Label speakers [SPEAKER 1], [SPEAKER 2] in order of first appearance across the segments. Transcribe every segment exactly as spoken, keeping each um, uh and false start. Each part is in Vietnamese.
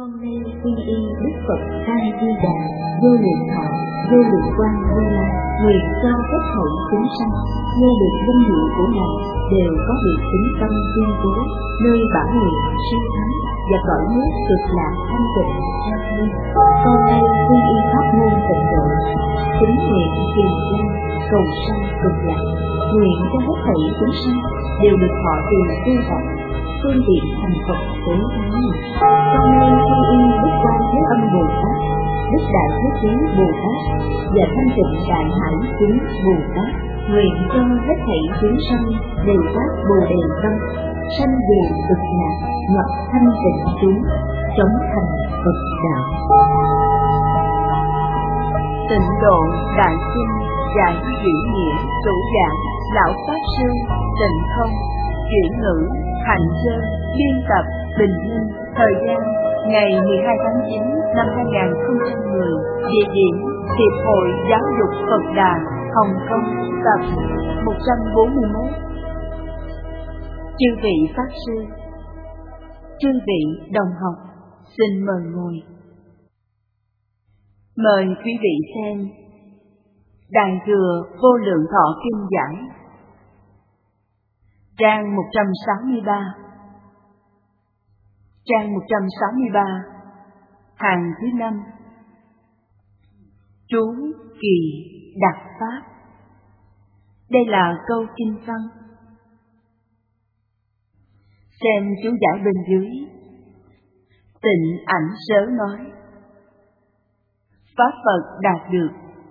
[SPEAKER 1] Con nay quy y Đức Phật A Di Đà, vô lượng thọ, vô lượng quang Như Lai, nguyện cho tất thảy chúng sanh nghe được danh hiệu của Ngài đều có được tính tâm kiên cố, nơi bản nguyện siêu thắng và cõi nước cực lạc thanh tịnh an vui. Con nay quy y pháp môn tịnh độ, kính nguyện trì danh cầu sanh cực lạc, nguyện cho tất thảy chúng sanh đều được thọ trì tu tập, phương tiện thành Phật tế thắng. Con nay quy y Đức Quan Thế Âm Bồ Tát, Đức Đại Thế Chí Bồ Tát và Thanh Tịnh Đại Hải Chúng Bồ Tát, nguyện cho hết thảy chúng sanh đều phát Bồ Đề tâm, sanh về cực lạc, nhập thanh tịnh chúng, sống thành Phật đạo.
[SPEAKER 2] Tịnh độ đại kinh dạy duy nghĩa chủ giảng lão pháp sư Tịnh Không, chuyển ngữ Hạnh Trơn, biên tập Bình Minh. Thời gian ngày mười hai tháng chín năm hai nghìn không trăm mười. Địa điểm Hiệp hội Giáo dục Phật Đà, Hồng Kông, tập một trăm bốn mươi mốt. Chư vị pháp sư, chư vị đồng học, xin mời ngồi. Mời quý vị xem Đại Thừa Vô Lượng Thọ Kinh Giải, trang một trăm sáu mươi ba. Trang một trăm sáu mươi ba, hàng thứ năm. Chú kỳ đặc pháp. Đây là câu kinh văn. Xem chú giải bên dưới. Tịnh Ảnh Sớ nói: Pháp Phật đạt được,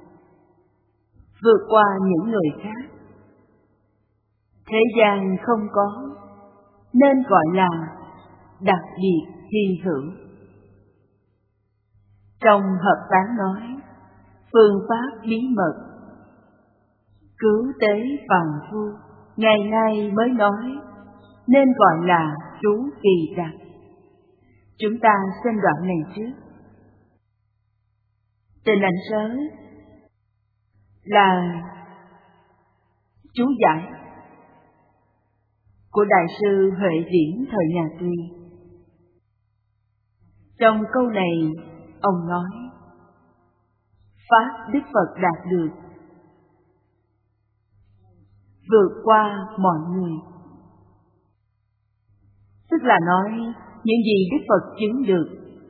[SPEAKER 2] vượt qua những người khác. Thế gian không có, nên gọi là đặc biệt hy hữu. Trong hợp tán nói: phương pháp bí mật, cứu tế phàm phu, ngày nay mới nói, nên gọi là chú kỳ đặc. Chúng ta xem đoạn này trước. Tịnh Ảnh Sớ là chú giải của Đại sư Huệ Điển thời nhà Tuy. Trong câu này, ông nói: Pháp Đức Phật đạt được, vượt qua mọi người. Tức là nói, những gì Đức Phật chứng được.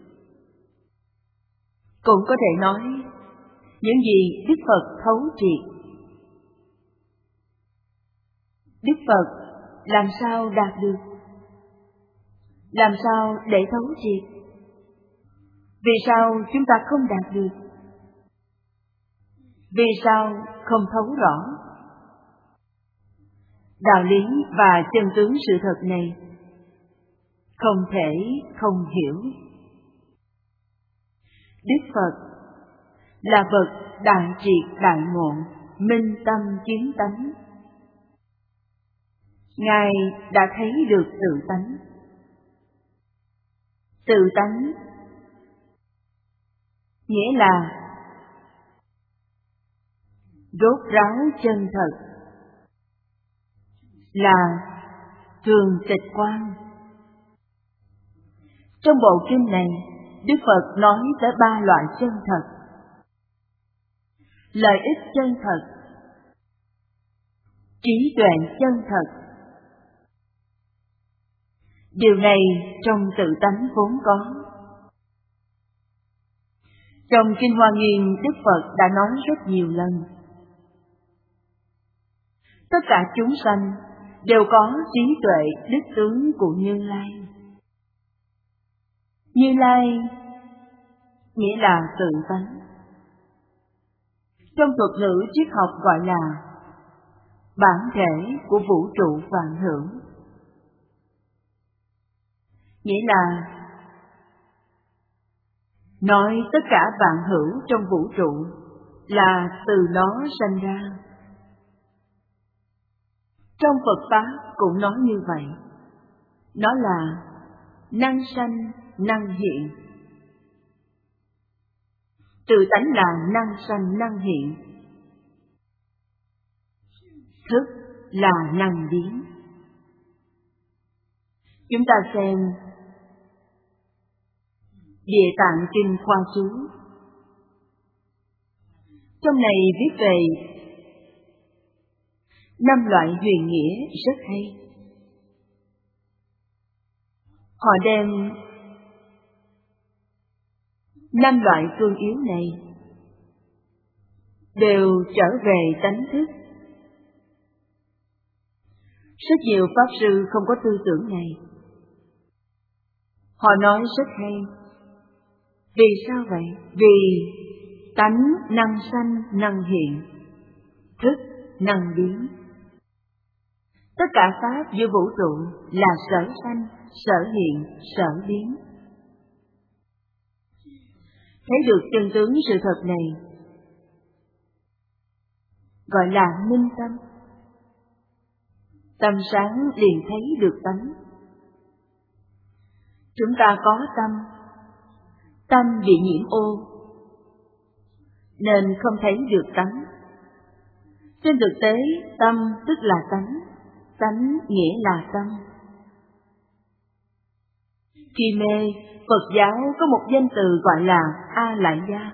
[SPEAKER 2] Cũng có thể nói, những gì Đức Phật thấu triệt. Đức Phật làm sao đạt được? Làm sao để thấu triệt? Vì sao chúng ta không đạt được? Vì sao không thấu rõ? Đạo lý và chân tướng sự thật này không thể không hiểu. Đức Phật là bậc đại triệt đại ngộ, minh tâm kiến tánh. Ngài đã thấy được tự tánh. Tự tánh nghĩa là rốt ráo chân thật, là thường tịch quang. Trong bộ kinh này, Đức Phật nói tới ba loại chân thật. Lợi ích chân thật, trí tuệ chân thật. Điều này trong tự tánh vốn có. Trong Kinh Hoa Nghiêm, Đức Phật đã nói rất nhiều lần. Tất cả chúng sanh đều có trí tuệ đức tướng của Như Lai. Như Lai nghĩa là tự tánh. Trong thuật ngữ triết học gọi là bản thể của vũ trụ vạn hữu. Nghĩa là nói tất cả vạn hữu trong vũ trụ là từ nó sanh ra. Trong Phật Pháp cũng nói như vậy. Nó là năng sanh, năng hiện. Tự tánh là năng sanh, năng hiện. Thức là năng biến. Chúng ta xem Địa Tạng Kinh khoa chú. Trong này viết về năm loại huyền nghĩa rất hay. Họ đem năm loại phương yếu này đều trở về tánh thức. Rất nhiều pháp sư không có tư tưởng này. Họ nói rất hay. Vì sao vậy? Vì tánh năng sanh năng hiện, thức năng biến. Tất cả pháp giữa vũ trụ là sở sanh, sở hiện, sở biến. Thấy được chân tướng sự thật này gọi là minh tâm. Tâm sáng liền thấy được tánh. Chúng ta có tâm, tâm bị nhiễm ô nên không thấy được tánh. Trên thực tế, tâm tức là tánh, tánh nghĩa là tâm. Khi mê, Phật giáo có một danh từ gọi là A Lại Gia,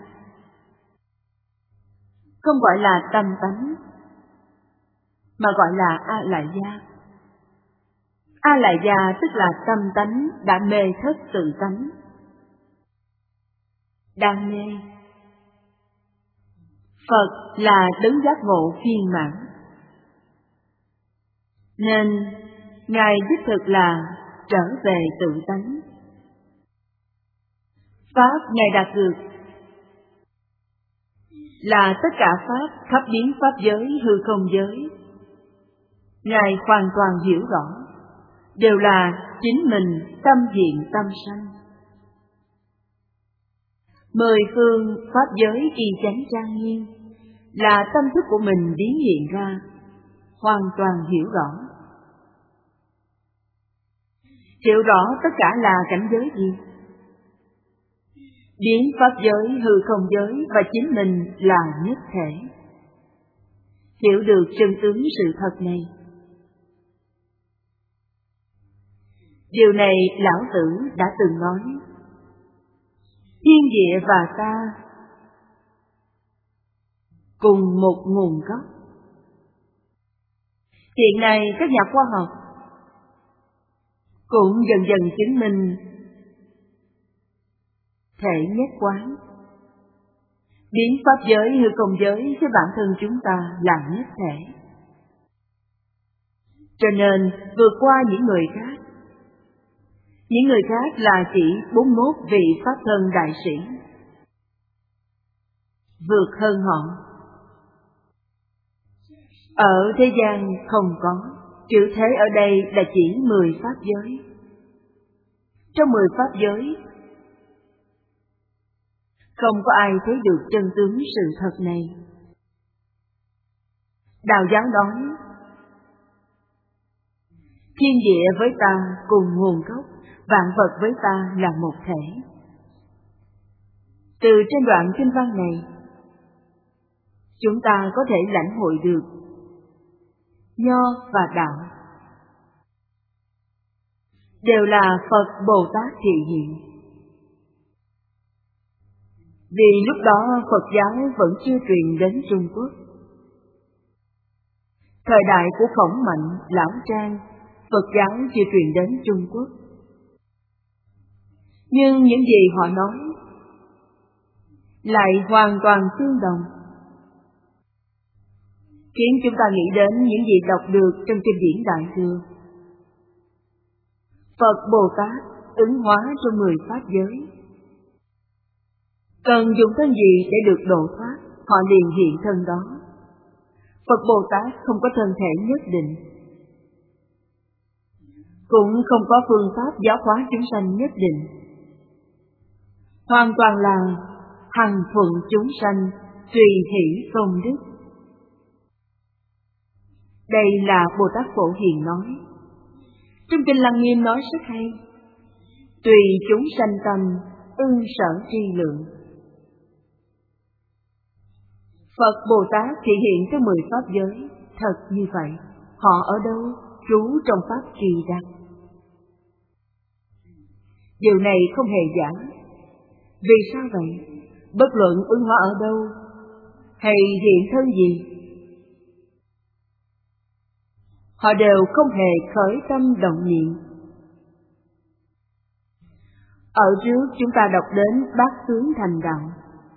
[SPEAKER 2] không gọi là tâm tánh, mà gọi là A Lại Gia. A Lại Gia tức là tâm tánh đã mê thất tự tánh, đang mê. Phật là đấng giác ngộ viên mãn, nên Ngài đích thực là trở về tự tánh. Pháp Ngài đạt được là tất cả pháp khắp biến pháp giới hư không giới. Ngài hoàn toàn hiểu rõ, đều là chính mình tâm diện tâm sanh. Mười phương pháp giới y chánh trang nghiêm là tâm thức của mình biến hiện ra, hoàn toàn hiểu rõ. Hiểu rõ tất cả là cảnh giới gì? Biến pháp giới, hư không giới và chính mình là nhất thể. Hiểu được chân tướng sự thật này. Điều này Lão Tử đã từng nói. Thiên địa và ta cùng một nguồn gốc. Hiện nay các nhà khoa học cũng dần dần chứng minh thể nhất quán. Biến pháp giới hư không giới với bản thân chúng ta là nhất thể. Cho nên vượt qua những người khác. Những người khác là chỉ bốn mươi mốt vị pháp thân đại sĩ. Vượt hơn họ. Ở thế gian không có. Chữ thế ở đây là chỉ mười pháp giới. Trong mười pháp giới không có ai thấy được chân tướng sự thật này. Đạo giáo nói thiên địa với ta cùng nguồn gốc, vạn vật với ta là một thể. Từ trên đoạn kinh văn này, chúng ta có thể lãnh hội được nho và đạo đều là Phật Bồ Tát thị hiện. Vì lúc đó Phật giáo vẫn chưa truyền đến Trung Quốc. Thời đại của Khổng Mạnh, Lão Trang, Phật giáo chưa truyền đến Trung Quốc. Nhưng những gì họ nói lại hoàn toàn tương đồng, khiến chúng ta nghĩ đến những gì đọc được trong kinh điển Đại Thừa. Phật Bồ Tát ứng hóa trong mười pháp giới. Cần dùng thân gì để được độ thoát, họ liền hiện thân đó. Phật Bồ Tát không có thân thể nhất định, cũng không có phương pháp giáo hóa chúng sanh nhất định. Hoàn toàn là hằng thuận chúng sanh, tùy hỷ công đức. Đây là Bồ Tát Phổ Hiền nói. Trong kinh Lăng Nghiêm nói rất hay. Tùy chúng sanh tâm, ưng sở tri lượng. Phật Bồ Tát thị hiện trong mười pháp giới. Thật như vậy, họ ở đâu? Trú trong pháp trì đắc. Điều này không hề giả. Vì sao vậy? Bất luận ứng hóa ở đâu, hay hiện thân gì, họ đều không hề khởi tâm động niệm. Ở trước chúng ta đọc đến bát tướng thành đạo.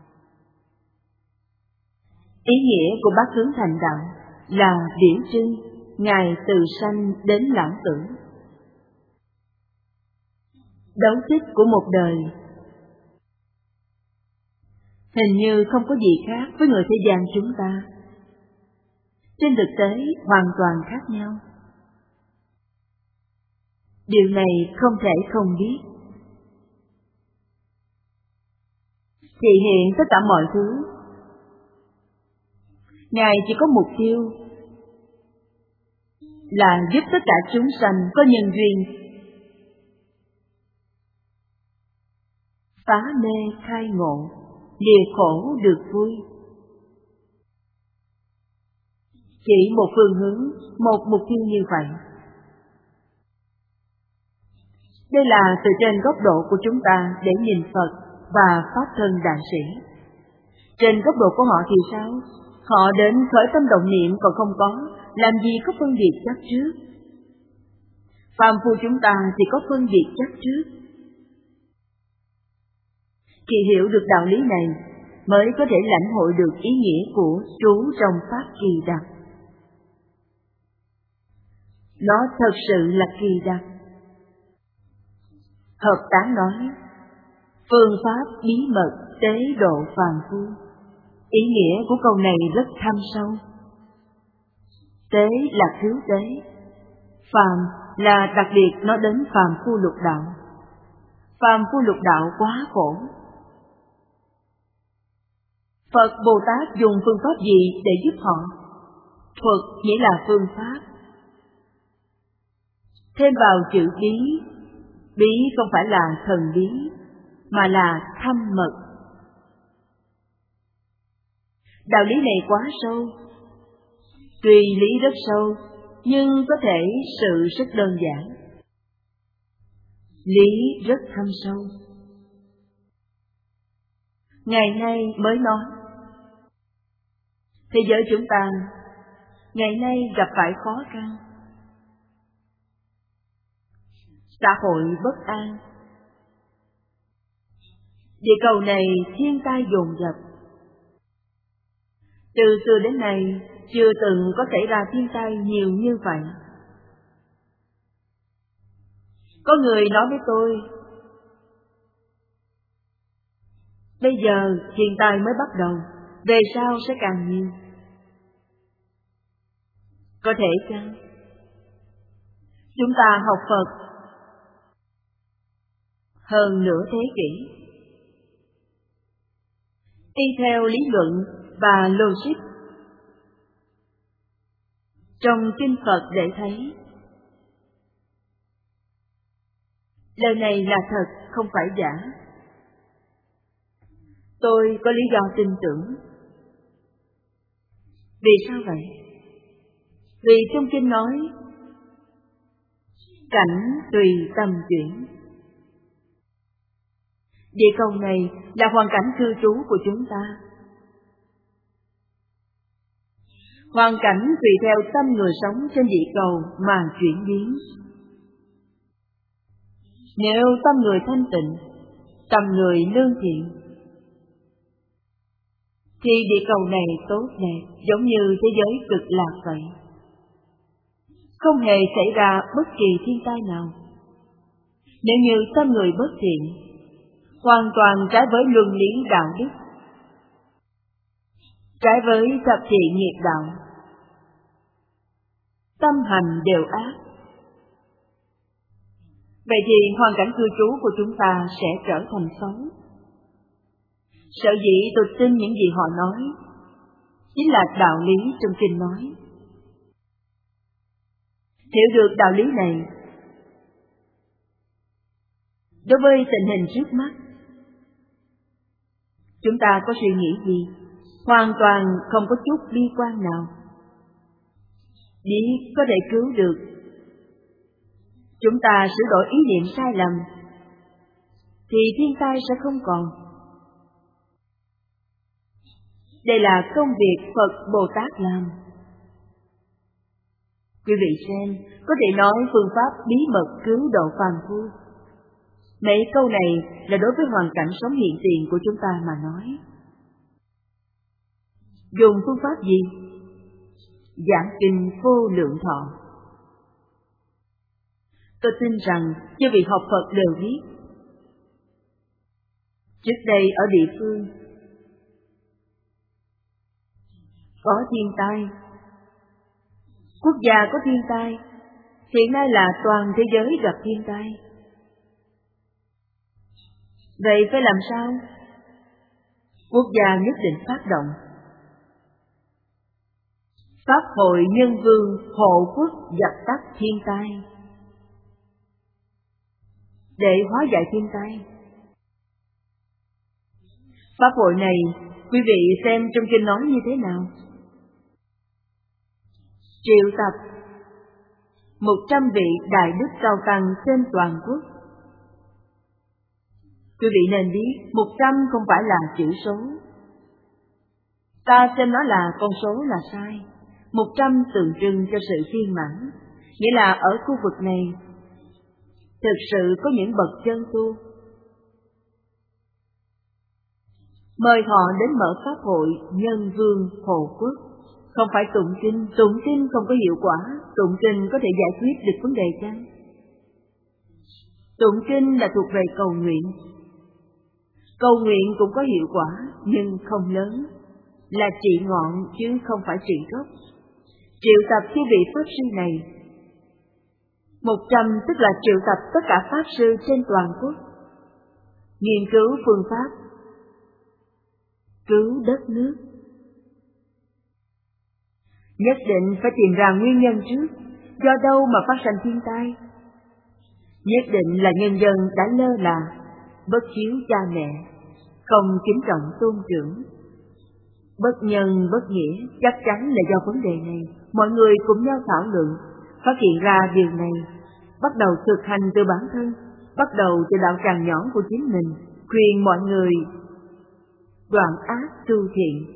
[SPEAKER 2] Ý nghĩa của bát tướng thành đạo là điển trưng Ngài từ sanh đến lãng tử. Dấu tích của một đời hình như không có gì khác với người thế gian chúng ta. Trên thực tế hoàn toàn khác nhau. Điều này không thể không biết. Thị hiện tất cả mọi thứ. Ngài chỉ có mục tiêu là giúp tất cả chúng sanh có nhân duyên phá mê khai ngộ, lìa khổ được vui. Chỉ một phương hướng, một mục tiêu như vậy. Đây là từ trên góc độ của chúng ta để nhìn Phật và Pháp thân đại sĩ. Trên góc độ của họ thì sao? Họ đến khởi tâm động niệm còn không có, làm gì có phân biệt chấp trước. Phàm phu chúng ta thì có phân biệt chấp trước. Khi hiểu được đạo lý này, mới có thể lãnh hội được ý nghĩa của trú trong Pháp kỳ đặc. Nó thật sự là kỳ đặc. Hợp Tán nói, phương pháp bí mật tế độ phàm phu. Ý nghĩa của câu này rất thâm sâu. Tế là cứu tế, phàm là đặc biệt nói đến phàm phu lục đạo. Phàm phu lục đạo quá khổ. Phật Bồ Tát dùng phương pháp gì để giúp họ? Thuật nghĩa là phương pháp. Thêm vào chữ bí, bí không phải là thần bí, mà là thâm mật. Đạo lý này quá sâu. Tuy lý rất sâu, nhưng có thể sự rất đơn giản. Lý rất thâm sâu. Ngày nay mới nói. Thế giới chúng ta ngày nay gặp phải khó khăn. Xã hội bất an. Địa cầu này thiên tai dồn dập. Từ xưa đến nay chưa từng có xảy ra thiên tai nhiều như vậy. Có người nói với tôi, bây giờ thiên tai mới bắt đầu, về sau sẽ càng nhiều. Có thể chăng? Chúng ta học Phật hơn nửa thế kỷ, y theo lý luận và logic trong kinh Phật để thấy lời này là thật, không phải giả. Tôi có lý do tin tưởng. Vì sao vậy? Vì trong kinh nói cảnh tùy tâm chuyển. Địa cầu này là hoàn cảnh cư trú của chúng ta. Hoàn cảnh tùy theo tâm người sống trên địa cầu mà chuyển biến. Nếu tâm người thanh tịnh, tâm người lương thiện, thì địa cầu này tốt đẹp giống như thế giới cực lạc vậy. Không hề xảy ra bất kỳ thiên tai nào. Nếu như tâm người bất thiện, hoàn toàn trái với luân lý đạo đức, trái với thập thiện nghiệp đạo, tâm hành đều ác, vậy thì hoàn cảnh cư trú của chúng ta sẽ trở thành xấu. Sở dĩ tôi tin những gì họ nói chính là đạo lý trong kinh nói. Hiểu được đạo lý này, đối với tình hình trước mắt, chúng ta có suy nghĩ gì? Hoàn toàn không có chút bi quan nào. Biết có thể cứu được. Chúng ta sửa đổi ý niệm sai lầm, thì thiên tai sẽ không còn. Đây là công việc Phật Bồ Tát làm. Quý vị xem, có thể nói phương pháp bí mật cứu độ phàm phu. Mấy câu này là đối với hoàn cảnh sống hiện tiền của chúng ta mà nói. Dùng phương pháp gì? Giảng kinh vô lượng thọ. Tôi tin rằng chư vị học Phật đều biết. Trước đây ở địa phương có thiên tai, quốc gia có thiên tai, hiện nay là toàn thế giới gặp thiên tai. Vậy phải làm sao? Quốc gia nhất định phát động Pháp hội Nhân Vương hộ quốc dập tắt thiên tai, để hóa giải thiên tai. Pháp hội này, quý vị xem trong kinh nói như thế nào? Triệu tập một trăm vị đại đức cao tăng trên toàn quốc. Quý vị nên biết, một trăm không phải là chữ số. Ta xem nó là con số là sai. Một trăm tượng trưng cho sự viên mãn, nghĩa là ở khu vực này thực sự có những bậc chân tu. Mời họ đến mở pháp hội Nhân Vương hộ quốc. Không phải tụng kinh, tụng kinh không có hiệu quả. Tụng kinh có thể giải quyết được vấn đề chăng? Tụng kinh là thuộc về cầu nguyện. Cầu nguyện cũng có hiệu quả, nhưng không lớn, là trị ngọn chứ không phải trị gốc. Triệu tập chư vị Pháp sư này. Một trăm tức là triệu tập tất cả Pháp sư trên toàn quốc, nghiên cứu phương pháp cứu đất nước. Nhất định phải tìm ra nguyên nhân trước, do đâu mà phát sinh thiên tai. Nhất định là nhân dân đã lơ là, bất hiếu cha mẹ, không kính trọng tôn trưởng. Bất nhân bất nghĩa chắc chắn là do vấn đề này. Mọi người cùng nhau thảo luận, phát hiện ra điều này, bắt đầu thực hành từ bản thân, bắt đầu từ đạo tràng nhỏ của chính mình, khuyên mọi người đoạn ác tu thiện.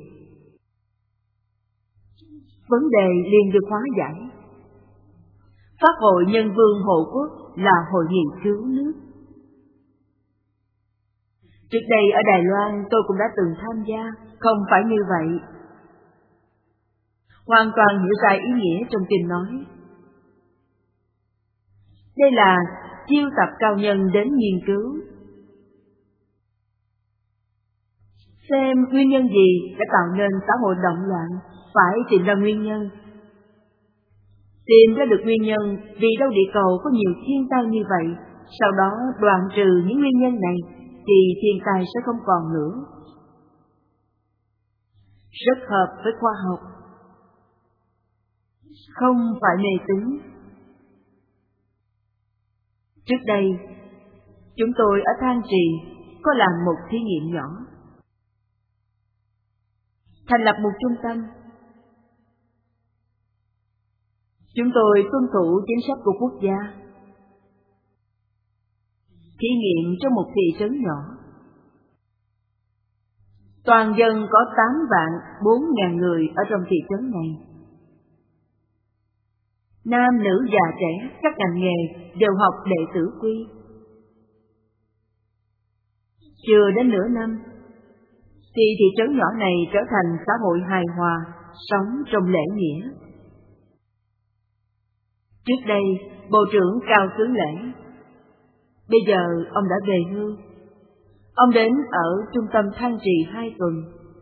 [SPEAKER 2] Vấn đề liền được hóa giải. Pháp hội Nhân Vương hộ quốc là hội nghị cứu nước. Trước đây ở Đài Loan tôi cũng đã từng tham gia, không phải như vậy. Hoàn toàn hiểu sai ý nghĩa trong kinh nói. Đây là chiêu tập cao nhân đến nghiên cứu, xem nguyên nhân gì đã tạo nên xã hội động loạn, phải tìm ra nguyên nhân. Tìm ra được nguyên nhân vì đâu địa cầu có nhiều thiên tai như vậy, sau đó đoạn trừ những nguyên nhân này, thì thiên tai sẽ không còn nữa. Rất hợp với khoa học, không phải mê tín. Trước đây, chúng tôi ở Thang Trì có làm một thí nghiệm nhỏ, thành lập một trung tâm. Chúng tôi tuân thủ chính sách của quốc gia, thí nghiệm trong một thị trấn nhỏ. Toàn dân có tám vạn bốn ngàn người ở trong thị trấn này. Nam, nữ, già, trẻ, các ngành nghề đều học đệ tử quy. Chưa đến nửa năm, thì thị trấn nhỏ này trở thành xã hội hài hòa, sống trong lễ nghĩa. Trước đây, Bộ trưởng Cao Xứ Lễ, bây giờ ông đã về hưu. Ông đến ở trung tâm Thang Trì hai tuần,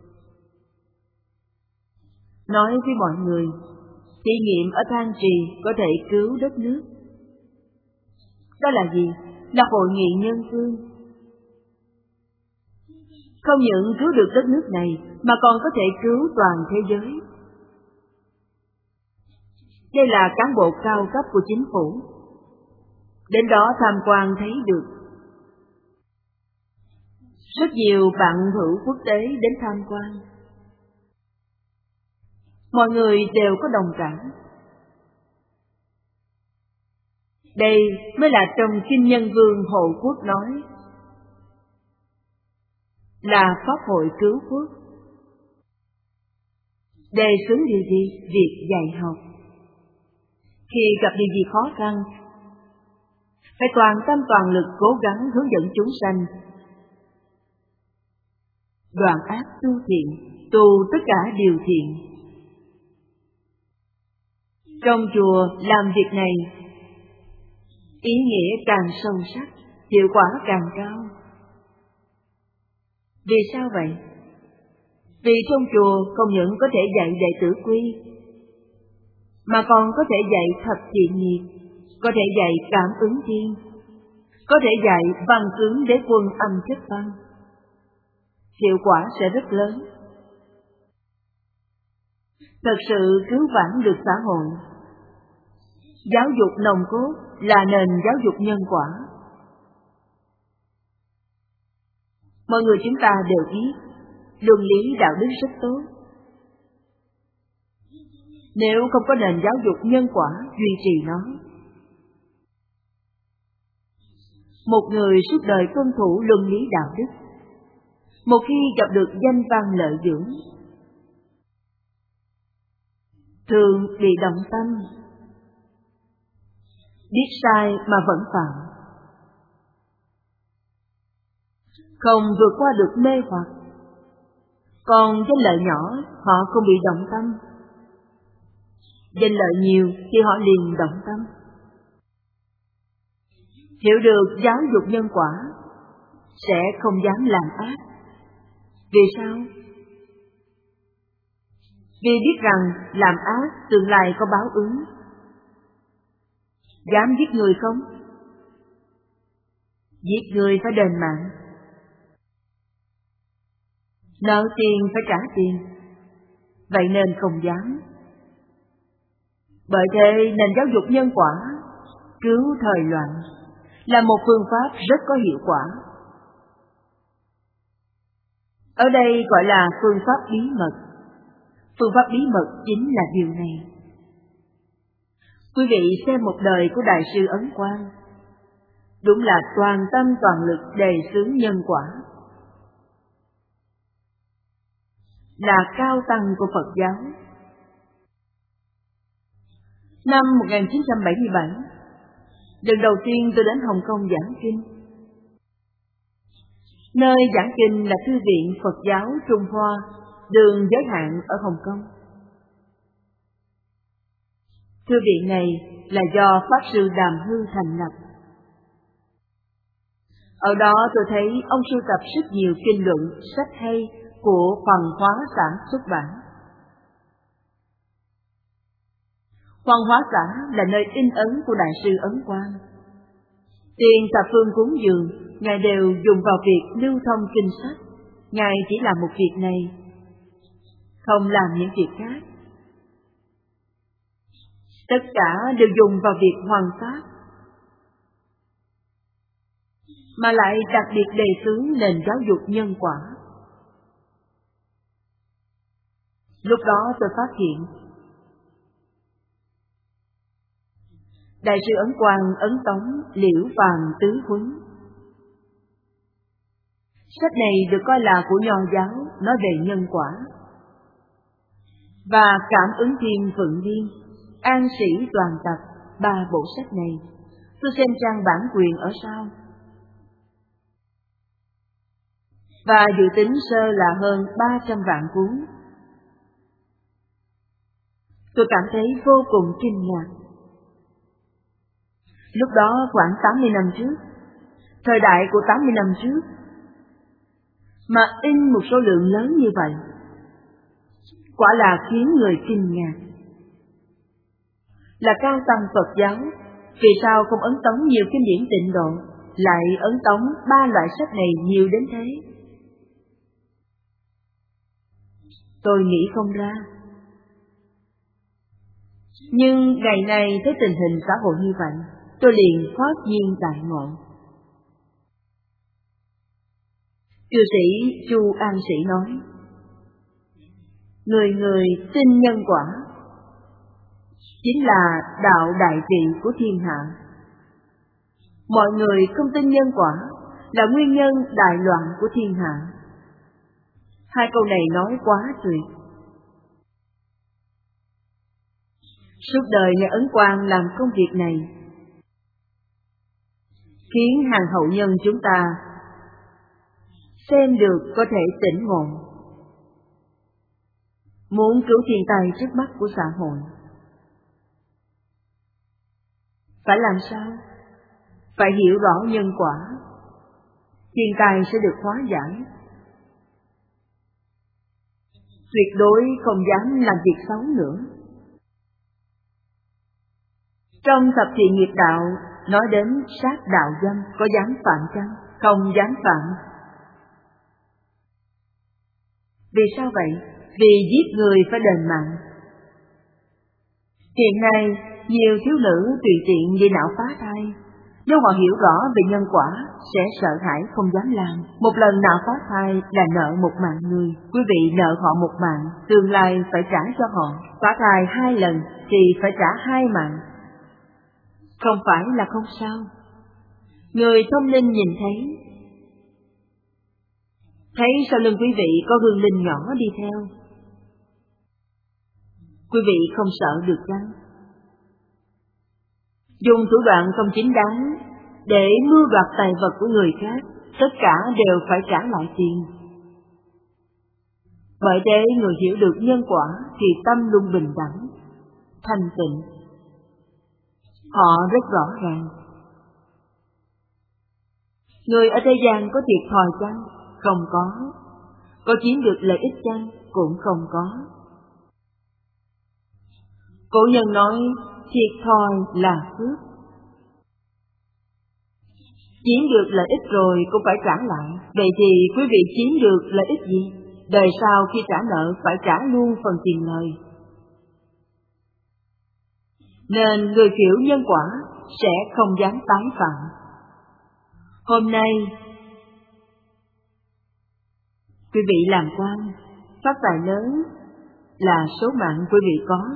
[SPEAKER 2] nói với mọi người, thí nghiệm ở Thang Trì có thể cứu đất nước. Đó là gì? Là hội nghị nhân vương. Không những cứu được đất nước này, mà còn có thể cứu toàn thế giới. Đây là cán bộ cao cấp của chính phủ. Đến đó tham quan thấy được. Rất nhiều bạn hữu quốc tế đến tham quan. Mọi người đều có đồng cảm. Đây mới là trong Kinh Nhân Vương hộ quốc nói, là pháp hội cứu quốc. đề xướng điều gì? Việc dạy học. Khi gặp điều gì khó khăn, phải toàn tâm toàn lực cố gắng hướng dẫn chúng sanh đoạn ác tu thiện, tu tất cả điều thiện. Trong chùa làm việc này, ý nghĩa càng sâu sắc, hiệu quả càng cao. Vì sao vậy? Vì trong chùa không những có thể dạy đệ tử quy, mà còn có thể dạy thập thiện nghiệp, có thể dạy cảm ứng thiên, có thể dạy văn cứng đế quân âm chất văn. Hiệu quả sẽ rất lớn. Thật sự cứu vãn được xã hội. Giáo dục nòng cốt là nền giáo dục nhân quả. Mọi người chúng ta đều biết luân lý đạo đức rất tốt. Nếu không có nền giáo dục nhân quả duy trì nó, một người suốt đời tuân thủ luân lý đạo đức, một khi gặp được danh văn lợi dưỡng, thường bị động tâm, biết sai mà vẫn phạm, không vượt qua được mê hoặc. Còn danh lợi nhỏ, họ không bị động tâm. Danh lợi nhiều thì họ liền động tâm. Hiểu được giáo dục nhân quả, sẽ không dám làm ác. Vì sao? Vì biết rằng làm ác tương lai có báo ứng. Dám giết người không? Giết người phải đền mạng. Nợ tiền phải trả tiền. Vậy nên không dám. Bởi thế nền giáo dục nhân quả, cứu thời loạn, là một phương pháp rất có hiệu quả. Ở đây gọi là phương pháp bí mật. Phương pháp bí mật chính là điều này. Quý vị xem một đời của Đại sư Ấn Quang, đúng là toàn tâm toàn lực đề xướng nhân quả, là cao tăng của Phật giáo. Năm một nghìn chín trăm bảy mươi bảy, lần đầu tiên tôi đến Hồng Kông giảng kinh. Nơi giảng kinh là Thư viện Phật giáo Trung Hoa, đường Giới Hạn ở Hồng Kông. Thư viện này là do Pháp Sư Đàm Hư thành lập. Ở đó tôi thấy ông sưu tập rất nhiều kinh luận, sách hay của Hoàng Hóa Xã xuất bản. Hoàng Hóa Xã là nơi in ấn của Đại sư Ấn Quang. Tiền thập phương cúng dường, Ngài đều dùng vào việc lưu thông kinh sách. Ngài chỉ làm một việc này, không làm những việc khác. Tất cả đều dùng vào việc hoàn pháp, mà lại đặc biệt đề xướng nền giáo dục nhân quả. Lúc đó tôi phát hiện Đại sư Ấn Quang ấn tống Liễu Phàm Tứ Huấn. Sách này được coi là của Nho giáo, nói về nhân quả. Và Cảm ứng thiên Phượng Liên, An sĩ toàn tập, ba bộ sách này, tôi xem trang bản quyền ở sau. Và dự tính sơ là hơn ba trăm vạn cuốn. Tôi cảm thấy vô cùng kinh ngạc. Lúc đó khoảng tám mươi năm trước, thời đại của tám mươi năm trước, mà in một số lượng lớn như vậy, quả là khiến người kinh ngạc. Là cao tăng Phật giáo, vì sao không ấn tống nhiều kinh điển Tịnh Độ, lại ấn tống ba loại sách này nhiều đến thế? Tôi nghĩ không ra. Nhưng ngày nay thấy tình hình xã hội như vậy, tôi liền thoát nhiên đại ngộ. Cư sĩ Chu An Sĩ nói, người người tin nhân quả chính là đạo đại trị của thiên hạ. Mọi người không tin nhân quả là nguyên nhân đại loạn của thiên hạ. Hai câu này nói quá tuyệt. Suốt đời Ngài Ấn Quang làm công việc này, khiến hàng hậu nhân chúng ta xem được có thể tỉnh ngộ, muốn cứu thiên tai trước mắt của xã hội. Phải làm sao? Phải hiểu rõ nhân quả, thiên tai sẽ được hóa giải. Tuyệt đối không dám làm việc xấu nữa. Trong thập thiện nghiệp đạo nói đến sát đạo dâm, có dám phạm chăng? Không dám phạm. Vì sao vậy? Vì giết người phải đền mạng. Hiện nay nhiều thiếu nữ tùy tiện đi não phá thai, nếu họ hiểu rõ về nhân quả sẽ sợ hãi không dám làm. Một lần não phá thai là nợ một mạng người. Quý vị nợ họ một mạng, tương lai phải trả cho họ. Phá thai hai lần thì phải trả hai mạng. Không phải là không sao. Người thông minh nhìn thấy, thấy sau lưng quý vị có hương linh nhỏ đi theo. Quý vị không sợ được chăng? Dùng thủ đoạn không chính đáng để mưu đoạt tài vật của người khác, tất cả đều phải trả lại tiền. Bởi thế người hiểu được nhân quả thì tâm luôn bình đẳng, thanh tịnh. Họ rất rõ ràng. Người ở thế gian có thiệt thòi chăng? Không có. Có chiếm được lợi ích chăng? Cũng không có. Cổ nhân nói thiệt thòi là phước. Chiếm được lợi ích rồi cũng phải trả lại. Vậy thì quý vị chiếm được lợi ích gì? Đời sau khi trả nợ phải trả luôn phần tiền lời. Nên người hiểu nhân quả sẽ không dám tái phạm. Hôm nay quý vị làm quan, phát tài lớn là số mạng quý vị có.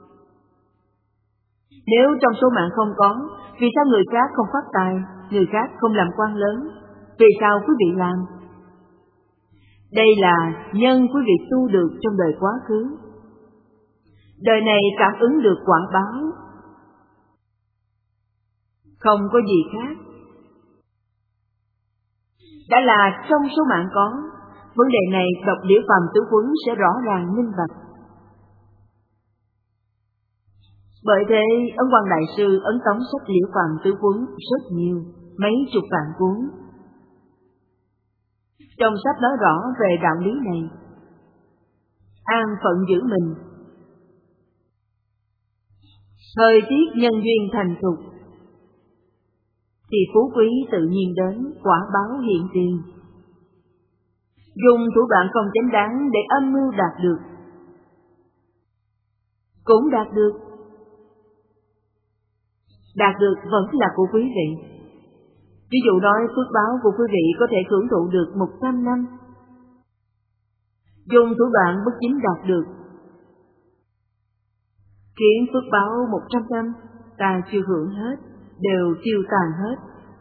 [SPEAKER 2] Nếu trong số mạng không có, vì sao người khác không phát tài, người khác không làm quan lớn, vì sao quý vị làm? Đây là nhân quý vị tu được trong đời quá khứ. Đời này cảm ứng được quả báo, không có gì khác. Đã là trong số mạng có, vấn đề này đọc Liễu Phàm Tứ Huấn sẽ rõ ràng minh bạch. Bởi thế, Ấn Quang Đại Sư ấn tống sách Liễu Phàm Tứ Huấn rất nhiều, mấy chục vạn cuốn. Trong sách nói rõ về đạo lý này. An phận giữ mình, thời tiết nhân duyên thành thục, thì phú quý tự nhiên đến, quả báo hiện tiền. Dùng thủ đoạn không chính đáng để âm mưu đạt được, cũng đạt được. Đạt được vẫn là của quý vị. Ví dụ nói phước báo của quý vị có thể hưởng thụ được một trăm năm. Dùng thủ đoạn bất chính đạt được, khiến phước báo một trăm năm ta chưa hưởng hết, đều tiêu tàn hết.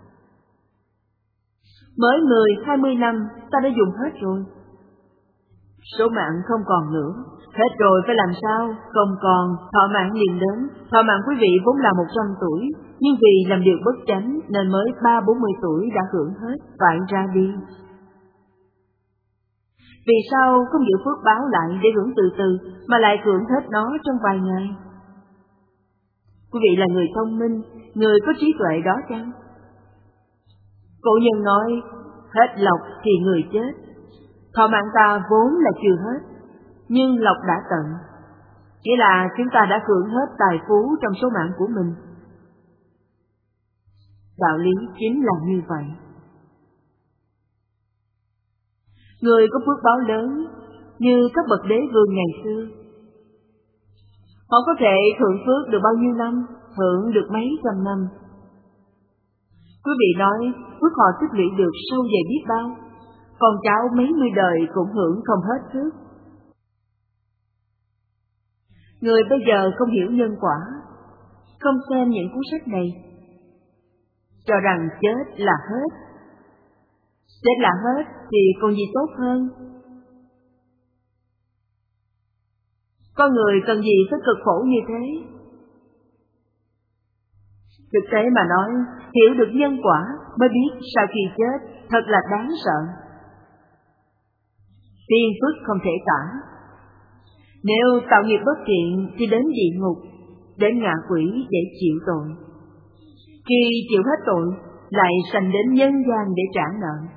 [SPEAKER 2] Mới mười, hai mươi năm ta đã dùng hết rồi. Số mạng không còn nữa, hết rồi phải làm sao? Không còn, thọ mạng liền đến. Thọ mạng quý vị vốn là một trăm tuổi, nhưng vì làm điều bất chánh nên mới ba bốn mươi tuổi đã hưởng hết, phải ra đi. Vì sao không giữ phước báo lại để hưởng từ từ, mà lại hưởng hết nó trong vài ngày? Quý vị là người thông minh, người có trí tuệ đó chăng? Cổ nhân nói, hết lộc thì người chết. Thọ mạng ta vốn là chưa hết, nhưng lộc đã tận, nghĩa là chúng ta đã hưởng hết tài phú trong số mạng của mình. Đạo lý chính là như vậy. Người có phước báo lớn như các bậc đế vương ngày xưa, họ có thể hưởng phước được bao nhiêu năm, hưởng được mấy trăm năm. Quý vị nói phước họ tích lũy được sâu dày biết bao, con cháu mấy mươi đời cũng hưởng không hết phước. Người bây giờ không hiểu nhân quả, không xem những cuốn sách này, cho rằng chết là hết. Chết là hết thì còn gì tốt hơn? Con người cần gì phải cực khổ như thế? Thực tế mà nói, hiểu được nhân quả mới biết sau khi chết thật là đáng sợ. Phiền phức không thể tả. Nếu tạo nghiệp bất thiện thì đến địa ngục, đến ngạ quỷ để chịu tội. Khi chịu hết tội, lại sanh đến nhân gian để trả nợ.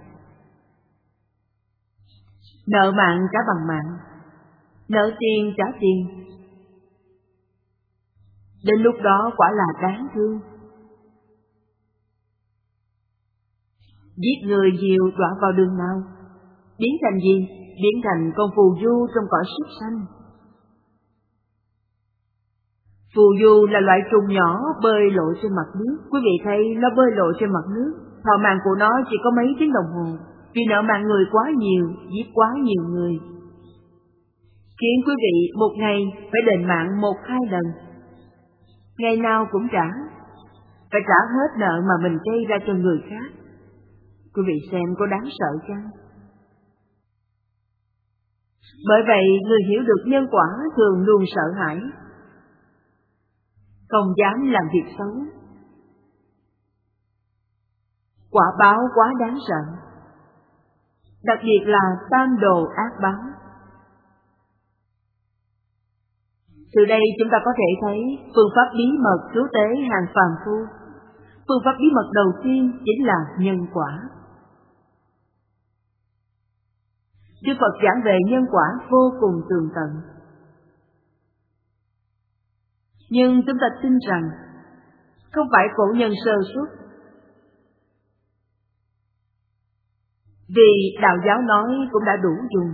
[SPEAKER 2] Nợ mạng trả bằng mạng, nợ tiền trả tiền. Đến lúc đó quả là đáng thương. Giết người nhiều đọa vào đường nào? Biến thành gì? Biến thành con phù du trong cõi súc sanh. Phù du là loại trùng nhỏ bơi lội trên mặt nước. Quý vị thấy nó bơi lội trên mặt nước, thọ mạng của nó chỉ có mấy tiếng đồng hồ, vì nợ mạng người quá nhiều, giết quá nhiều người, khiến quý vị một ngày phải đền mạng một hai lần. Ngày nào cũng trả, phải trả hết nợ mà mình gây ra cho người khác. Quý vị xem có đáng sợ chăng? Bởi vậy, người hiểu được nhân quả thường luôn sợ hãi, không dám làm việc xấu. Quả báo quá đáng sợ, đặc biệt là tam đồ ác báo. Từ đây chúng ta có thể thấy phương pháp bí mật cứu tế hàng phàm phu. Phương pháp bí mật đầu tiên chính là nhân quả. Đức Phật giảng về nhân quả vô cùng tường tận. Nhưng chúng ta tin rằng không phải cổ nhân sơ suất. Vì đạo giáo nói cũng đã đủ dùng.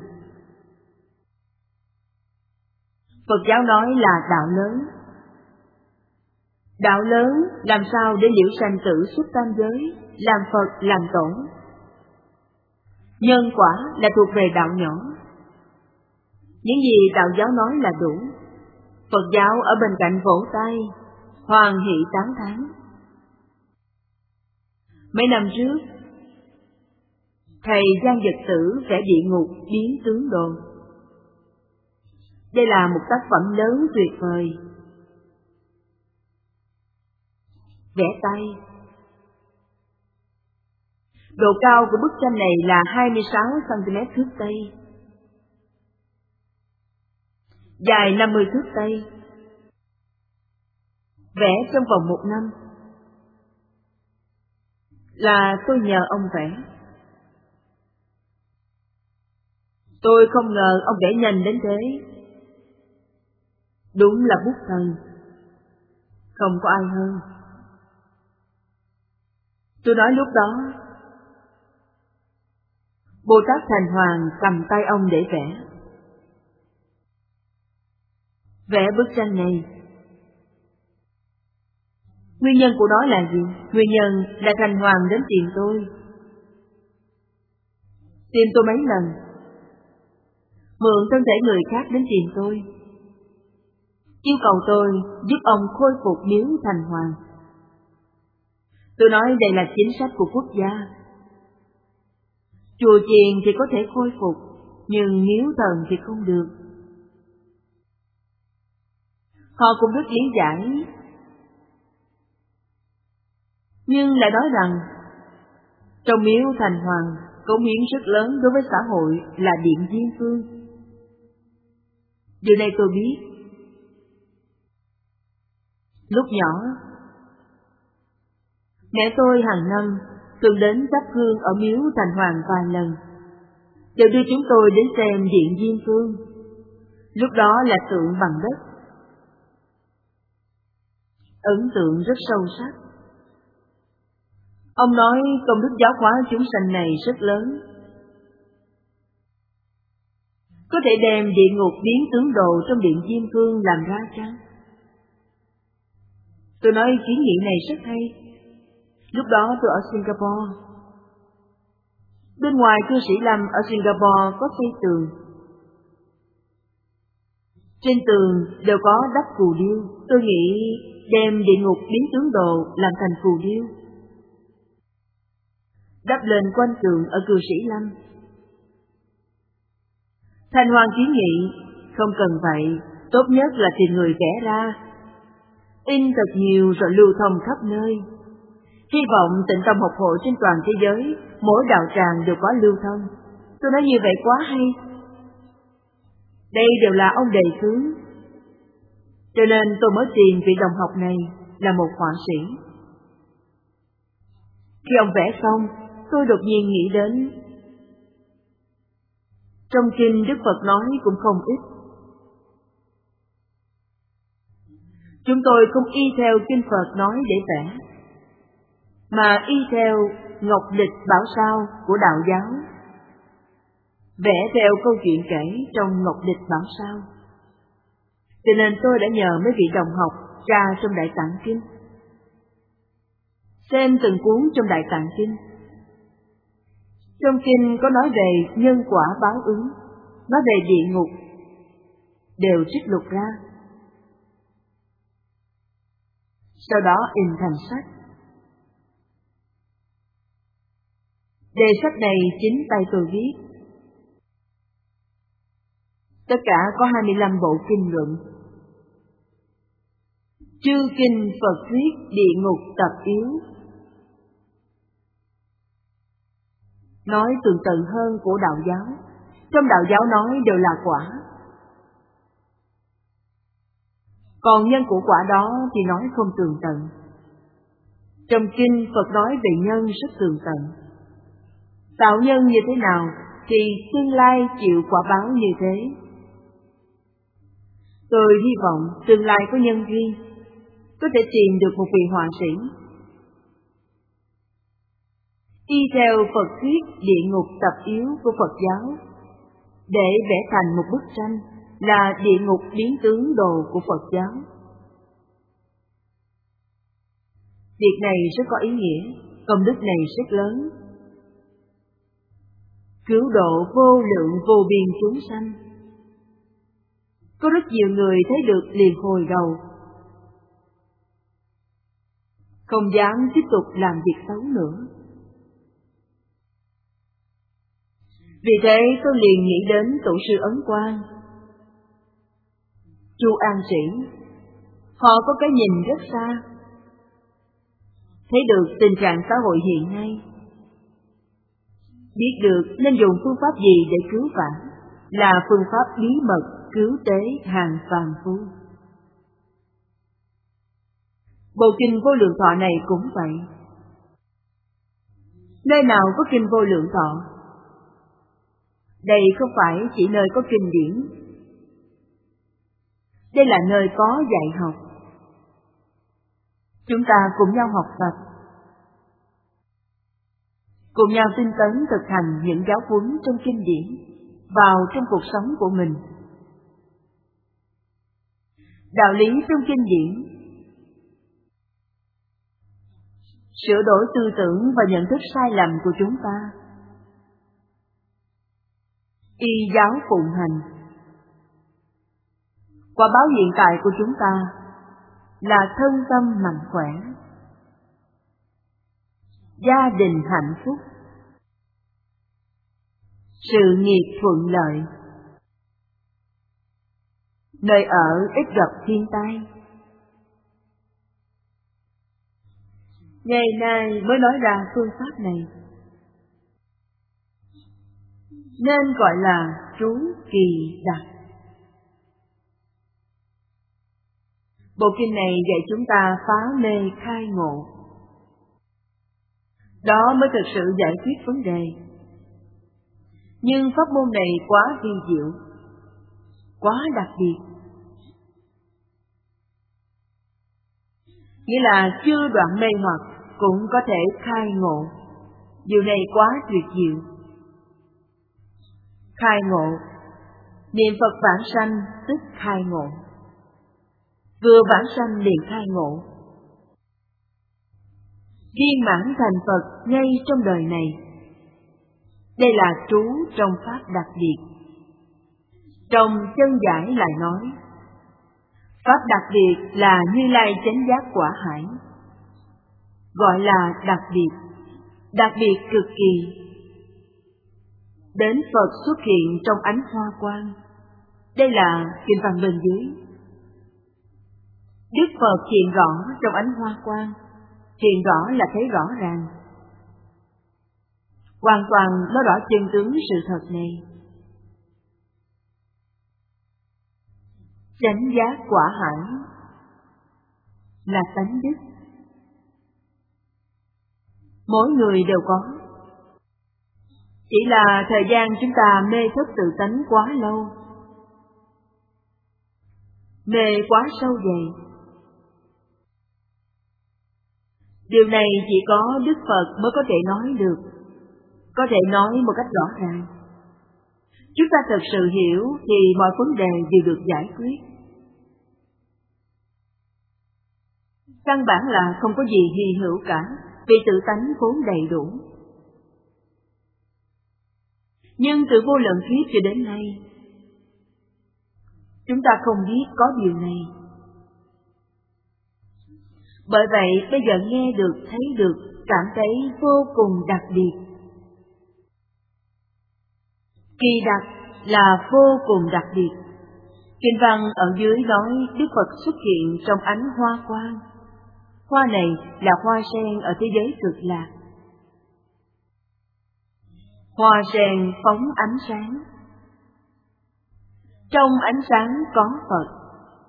[SPEAKER 2] Phật giáo nói là đạo lớn. Đạo lớn làm sao để liễu sanh tử xuất tam giới, làm Phật làm tổ. Nhân quả là thuộc về đạo nhỏ. Những gì đạo giáo nói là đủ. Phật giáo ở bên cạnh vỗ tay, hoan hỷ tán thán. Mấy năm trước, thầy Giang Vật Tử vẽ địa ngục biến tướng đồ. Đây là một tác phẩm lớn tuyệt vời. Vẽ tay. Độ cao của bức tranh này là hai mươi sáu xăng-ti-mét thước Tây, dài năm mươi thước Tây. Vẽ trong vòng một năm. Là tôi nhờ ông vẽ. Tôi không ngờ ông vẽ nhanh đến thế. Đúng là bút thần, không có ai hơn. Tôi nói lúc đó, Bồ Tát Thành Hoàng cầm tay ông để vẽ. Vẽ bức tranh này, nguyên nhân của nó là gì? Nguyên nhân là Thành Hoàng đến tìm tôi. Tìm tôi mấy lần, mượn thân thể người khác đến tìm tôi, yêu cầu tôi giúp ông khôi phục miếu Thành Hoàng. Tôi nói đây là chính sách của quốc gia. Chùa chiền thì có thể khôi phục, nhưng miếu thần thì không được. Họ cũng rất lý giải, nhưng lại nói rằng trong miếu Thành Hoàng cống hiến rất lớn đối với xã hội là Điện Diêm Phương. Điều này tôi biết. Lúc nhỏ, mẹ tôi hàng năm thường đến thắp hương ở miếu Thành Hoàng vài lần, đều đưa chúng tôi đến xem Điện Diêm Phương. Lúc đó là tượng bằng đất. Ấn tượng rất sâu sắc. Ông nói công đức giáo hóa chúng sanh này rất lớn, có thể đem địa ngục biến tướng đồ trong Điện Diêm Phương làm ra chăng? Tôi nói kiến nghị này rất hay. Lúc đó tôi ở Singapore. Bên ngoài cư sĩ Lâm ở Singapore có xây tường. Trên tường đều có đắp phù điêu. Tôi nghĩ đem địa ngục biến tướng đồ làm thành phù điêu, đắp lên quanh tường ở cư sĩ Lâm. Thành Hoàng kiến nghị không cần vậy, tốt nhất là tìm người vẽ ra. in thật nhiều rồi lưu thông khắp nơi. Hy vọng Tịnh Tâm Học Hội trên toàn thế giới, mỗi đạo tràng đều có lưu thông. Tôi nói như vậy quá hay. Đây đều là ông đề xướng. Cho nên tôi mới tìm vị đồng học này là một họa sĩ. Khi ông vẽ xong, tôi đột nhiên nghĩ đến, trong kinh Đức Phật nói cũng không ít. Chúng tôi không y theo kinh Phật nói để vẽ, mà y theo Ngọc Lịch Bảo Sao của Đạo giáo, vẽ theo câu chuyện kể trong Ngọc Lịch Bảo Sao. Cho nên tôi đã nhờ mấy vị đồng học tra trong Đại Tạng Kinh, xem từng cuốn trong Đại Tạng Kinh. Trong kinh có nói về nhân quả báo ứng, nói về địa ngục, đều trích lục ra. Sau đó in thành sách. Đề sách này chính tay tôi viết. Tất cả có hai mươi lăm bộ kinh luận. Chư kinh Phật thuyết địa ngục tập yếu, nói tường tận hơn của đạo giáo. Trong đạo giáo nói đều là quả, còn nhân của quả đó thì nói không tường tận. Trong kinh Phật nói về nhân rất tường tận. Tạo nhân như thế nào thì tương lai chịu quả báo như thế. Tôi hy vọng tương lai có nhân duyên, có thể tìm được một vị họa sĩ, y theo Phật thuyết địa ngục tập yếu của Phật giáo, để vẽ thành một bức tranh là địa ngục biến tướng đồ của Phật giáo. Việc này rất có ý nghĩa, công đức này rất lớn, cứu độ vô lượng vô biên chúng sanh. Có rất nhiều người thấy được liền hồi đầu, không dám tiếp tục làm việc xấu nữa. Vì thế tôi liền nghĩ đến tổ sư Ấn Quang, Chu An Sĩ. Họ có cái nhìn rất xa, thấy được tình trạng xã hội hiện nay, biết được nên dùng phương pháp gì để cứu vãn, là phương pháp bí mật cứu tế hàng phàm phu. Bộ kinh Vô Lượng Thọ này cũng vậy. Nơi nào có kinh Vô Lượng Thọ? Đây không phải chỉ nơi có kinh điển, đây là nơi có dạy học. Chúng ta cùng nhau học tập, cùng nhau tinh tấn thực hành những giáo huấn trong kinh điển vào trong cuộc sống của mình. Đạo lý trong kinh điển sửa đổi tư tưởng và nhận thức sai lầm của chúng ta, y giáo phụng hành. Quả báo hiện tại của chúng ta là thân tâm mạnh khỏe, gia đình hạnh phúc, sự nghiệp thuận lợi, nơi ở ít gặp thiên tai. Ngày nay mới nói ra phương pháp này, nên gọi là trú kỳ đặc. Bộ kinh này dạy chúng ta phá mê khai ngộ, đó mới thực sự giải quyết vấn đề. Nhưng pháp môn này quá vi diệu, quá đặc biệt, nghĩa là chưa đoạn mê hoặc cũng có thể khai ngộ. Điều này quá tuyệt diệu. Khai ngộ, niệm Phật vãng sanh tức khai ngộ, vừa vãng sanh liền khai ngộ, viên mãn thành Phật ngay trong đời này. Đây là trú trong pháp đặc biệt. Trong chân giải lại nói, pháp đặc biệt là Như Lai chánh giác quả hải, gọi là đặc biệt, đặc biệt cực kỳ. Đến Phật xuất hiện trong ánh hoa quang. Đây là kinh văn bên dưới. Đức Phật hiện rõ trong ánh hoa quang, hiện rõ là thấy rõ ràng, hoàn toàn nói rõ chân tướng sự thật này. Chánh giác quả hải là tánh đức, mỗi người đều có. Chỉ là thời gian chúng ta mê thức tự tánh quá lâu, mê quá sâu dày. Điều này chỉ có Đức Phật mới có thể nói được, có thể nói một cách rõ ràng. Chúng ta thật sự hiểu thì mọi vấn đề đều được giải quyết. Căn bản là không có gì hy hữu cả, vì tự tánh vốn đầy đủ. Nhưng từ vô lượng kiếp cho đến nay, chúng ta không biết có điều này. Bởi vậy bây giờ nghe được, thấy được, cảm thấy vô cùng đặc biệt. Kỳ đặc là vô cùng đặc biệt. Kinh văn ở dưới nói Đức Phật xuất hiện trong ánh hoa quang. Hoa này là hoa sen ở thế giới cực lạc. Hoa sen phóng ánh sáng. Trong ánh sáng có Phật.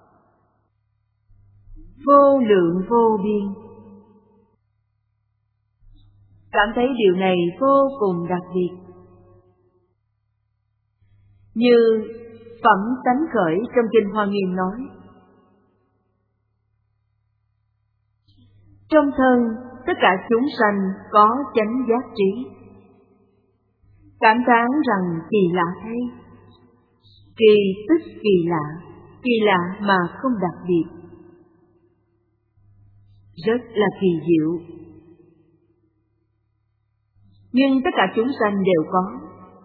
[SPEAKER 2] Vô lượng vô biên. Cảm thấy điều này vô cùng đặc biệt. Như phẩm tánh khởi trong kinh Hoa Nghiêm nói, trong thân tất cả chúng sanh có chánh giác trí. Cảm thán rằng kỳ lạ thay, kỳ tức kỳ lạ, kỳ lạ mà không đặc biệt, rất là kỳ diệu. Nhưng tất cả chúng sanh đều có,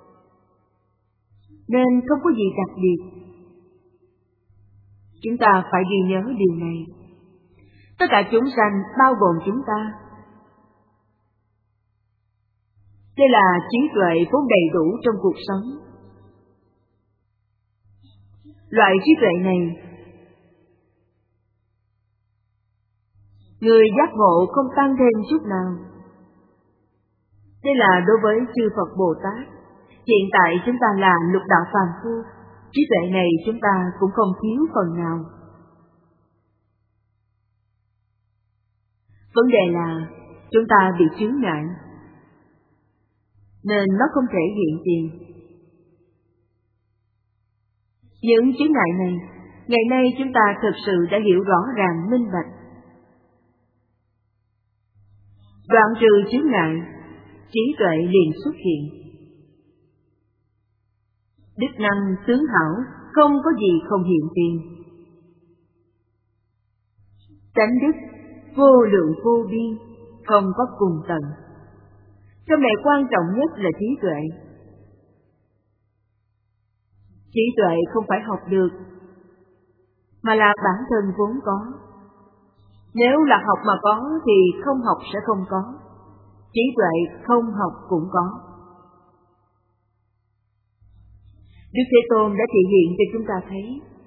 [SPEAKER 2] nên không có gì đặc biệt. Chúng ta phải ghi nhớ điều này. Tất cả chúng sanh bao gồm chúng ta. Đây là trí tuệ vốn đầy đủ trong cuộc sống. Loại trí tuệ này, người giác ngộ không tăng thêm chút nào. Đây là đối với chư Phật Bồ Tát. Hiện tại chúng ta là lục đạo phàm phu, trí tuệ này chúng ta cũng không thiếu phần nào. Vấn đề là chúng ta bị chướng ngại, nên nó không thể hiện tiền. Những chướng ngại này, ngày nay chúng ta thực sự đã hiểu rõ ràng minh bạch. Đoạn trừ chướng ngại, trí tuệ liền xuất hiện. Đức năng tướng hảo, không có gì không hiện tiền. Chánh đức vô lượng vô biên, không có cùng tận. Trong này quan trọng nhất là trí tuệ. Trí tuệ không phải học được, mà là bản thân vốn có. Nếu là học mà có thì không học sẽ không có. Trí tuệ không học cũng có. Đức Thế Tôn đã thị hiện cho chúng ta thấy.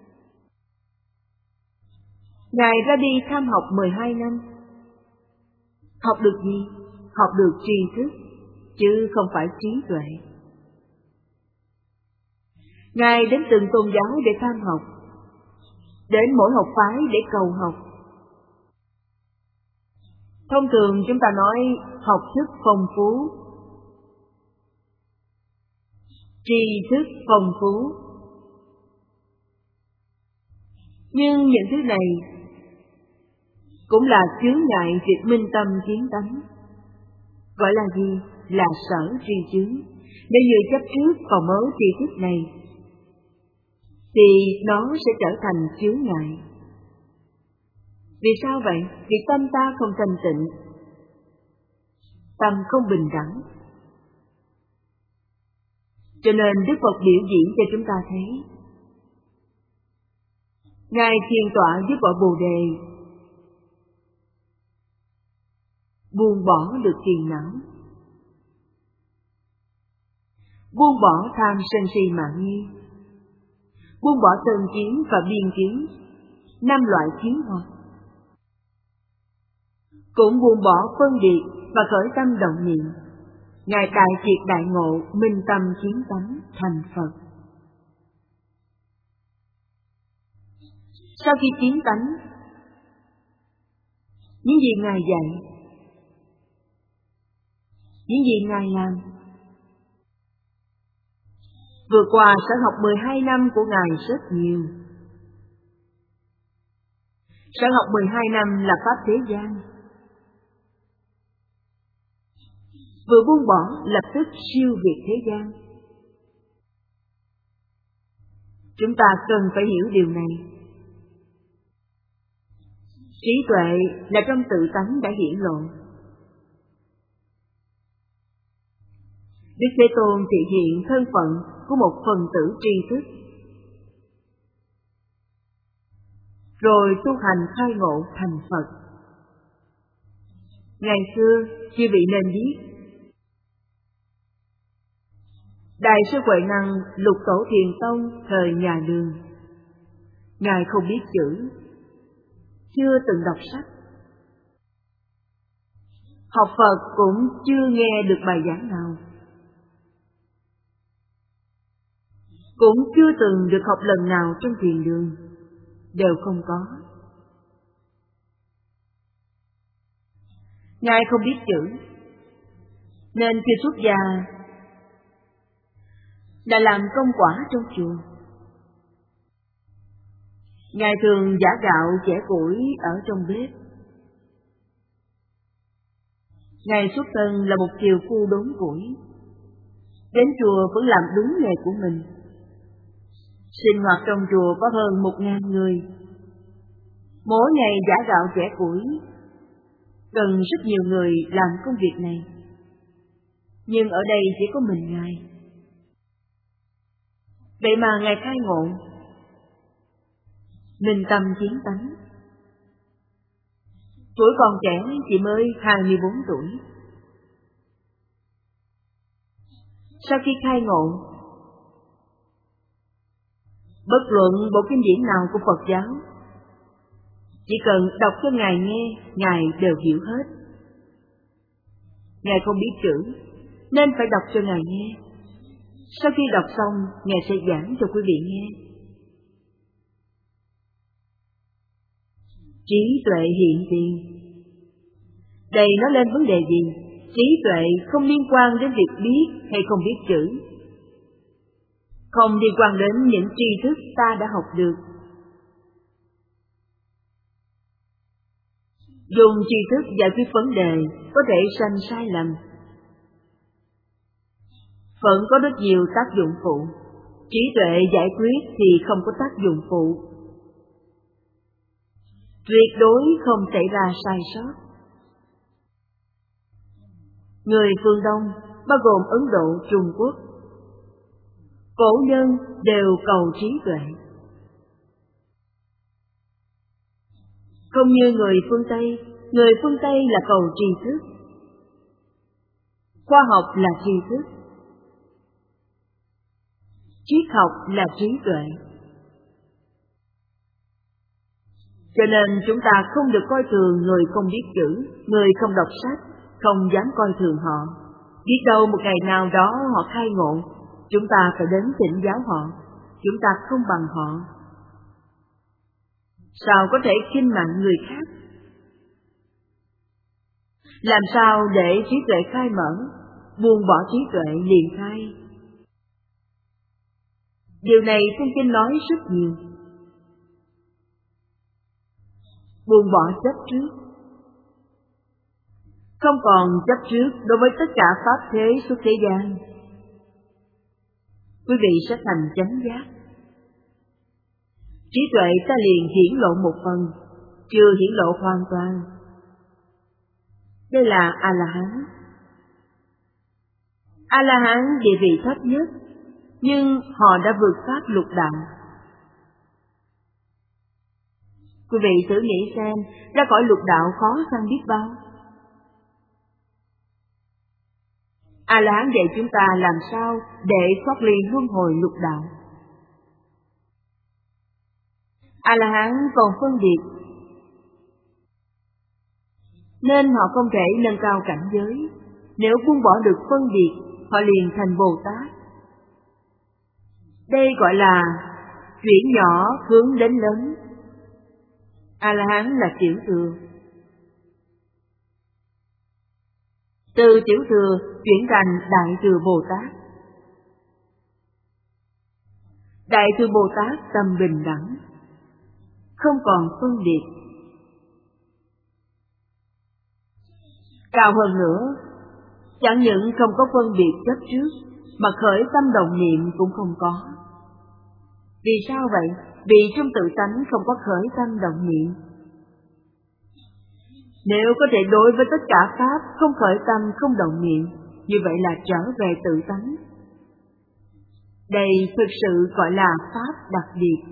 [SPEAKER 2] Ngài ra đi tham học mười hai năm. Học được gì? Học được tri thức, chứ không phải trí tuệ. Ngài đến từng tôn giáo để tham học, đến mỗi học phái để cầu học. Thông thường chúng ta nói học thức phong phú, tri thức phong phú. Nhưng những thứ này cũng là chướng ngại việc minh tâm kiến tánh. Gọi là gì? Là sở tri chướng. Nếu như chấp trước vào mớ tri thức này, thì nó sẽ trở thành chướng ngại. Vì sao vậy? Vì tâm ta không thanh tịnh, tâm không bình đẳng. Cho nên Đức Phật biểu diễn cho chúng ta thấy. Ngài thiền tọa với cội Bồ Đề, buông bỏ được phiền não, buông bỏ tham sân si mạng nghi, buông bỏ tân kiến và biên kiến, năm loại kiến hoặc, cũng buông bỏ phân biệt và khởi tâm động niệm. Ngài đại triệt đại ngộ, minh tâm kiến tánh, thành Phật. Sau khi kiến tánh, những gì Ngài dạy, những gì Ngài làm. Vừa qua sở học mười hai năm của Ngài rất nhiều. Sở học mười hai năm là Pháp thế gian. Vừa buông bỏ lập tức siêu việt thế gian. Chúng ta cần phải hiểu điều này. Trí tuệ là trong tự tánh đã hiển lộ. Đức Thế Tôn thị hiện thân phận của một phần tử tri thức, rồi tu hành khai ngộ thành Phật. Ngày xưa, chư vị nên biết, Đại sư Huệ Năng Lục Tổ Thiền Tông thời nhà Đường, Ngài không biết chữ, chưa từng đọc sách, học Phật cũng chưa nghe được bài giảng nào, cũng chưa từng được học lần nào trong thiền đường, đều không có. Ngài không biết chữ, nên khi xuất gia đã làm công quả trong chùa. Ngài thường giã gạo chẻ củi ở trong bếp. Ngài xuất thân là một kiều phu đốn củi, đến chùa vẫn làm đúng nghề của mình. Sinh hoạt trong chùa có hơn một ngàn người. Mỗi ngày giã gạo chẻ củi, cần rất nhiều người làm công việc này. Nhưng ở đây chỉ có mình Ngài. Vậy mà Ngài khai ngộ, minh tâm kiến tánh. Tuổi còn trẻ chỉ mới hai mươi bốn tuổi. Sau khi khai ngộ, bất luận bộ kinh điển nào của Phật giáo, chỉ cần đọc cho Ngài nghe, Ngài đều hiểu hết. Ngài không biết chữ, nên phải đọc cho Ngài nghe. Sau khi đọc xong, Ngài sẽ giảng cho quý vị nghe. Trí tuệ hiện tiền. Đây nói lên vấn đề gì? Trí tuệ không liên quan đến việc biết hay không biết chữ, không liên quan đến những tri thức ta đã học được. Dùng tri thức giải quyết vấn đề có thể sanh sai lầm, vẫn có rất nhiều tác dụng phụ. Trí tuệ giải quyết thì không có tác dụng phụ, tuyệt đối không xảy ra sai sót. Người phương Đông, bao gồm Ấn Độ, Trung Quốc, cổ nhân đều cầu trí tuệ. Không như người phương Tây, người phương Tây là cầu tri thức. Khoa học là tri thức, triết học là trí tuệ. Cho nên chúng ta không được coi thường người không biết chữ, người không đọc sách, không dám coi thường họ. Biết đâu một ngày nào đó họ khai ngộ, chúng ta phải đến thỉnh giáo họ, chúng ta không bằng họ. Sao có thể khinh mạnh người khác? Làm sao để trí tuệ khai mở, buông bỏ trí tuệ liền khai? Điều này trong kinh nói rất nhiều. Buông bỏ chấp trước, không còn chấp trước đối với tất cả pháp thế xuất thế gian. Quý vị sẽ thành chánh giác. Trí tuệ ta liền hiển lộ một phần, chưa hiển lộ hoàn toàn. Đây là A-la-hán. A-la-hán địa vị thấp nhất, nhưng họ đã vượt pháp lục đạo. Quý vị thử nghĩ xem, ra khỏi lục đạo khó khăn biết bao. A-la-hán dạy chúng ta làm sao để thoát ly luân hồi lục đạo. A-la-hán còn phân biệt nên họ không thể nâng cao cảnh giới. Nếu buông bỏ được phân biệt, họ liền thành Bồ Tát. Đây gọi là chuyển nhỏ hướng đến lớn. A-la-hán là tiểu thừa. Từ tiểu thừa chuyển thành đại thừa Bồ Tát. Đại thừa Bồ Tát tâm bình đẳng, không còn phân biệt. Cao hơn nữa, chẳng những không có phân biệt chấp trước, mà khởi tâm động niệm cũng không có. Vì sao vậy? Vì trong tự tánh không có khởi tâm động niệm. Nếu có thể đối với tất cả pháp không khởi tâm không động niệm, như vậy là trở về tự tánh. Đây thực sự gọi là pháp đặc biệt.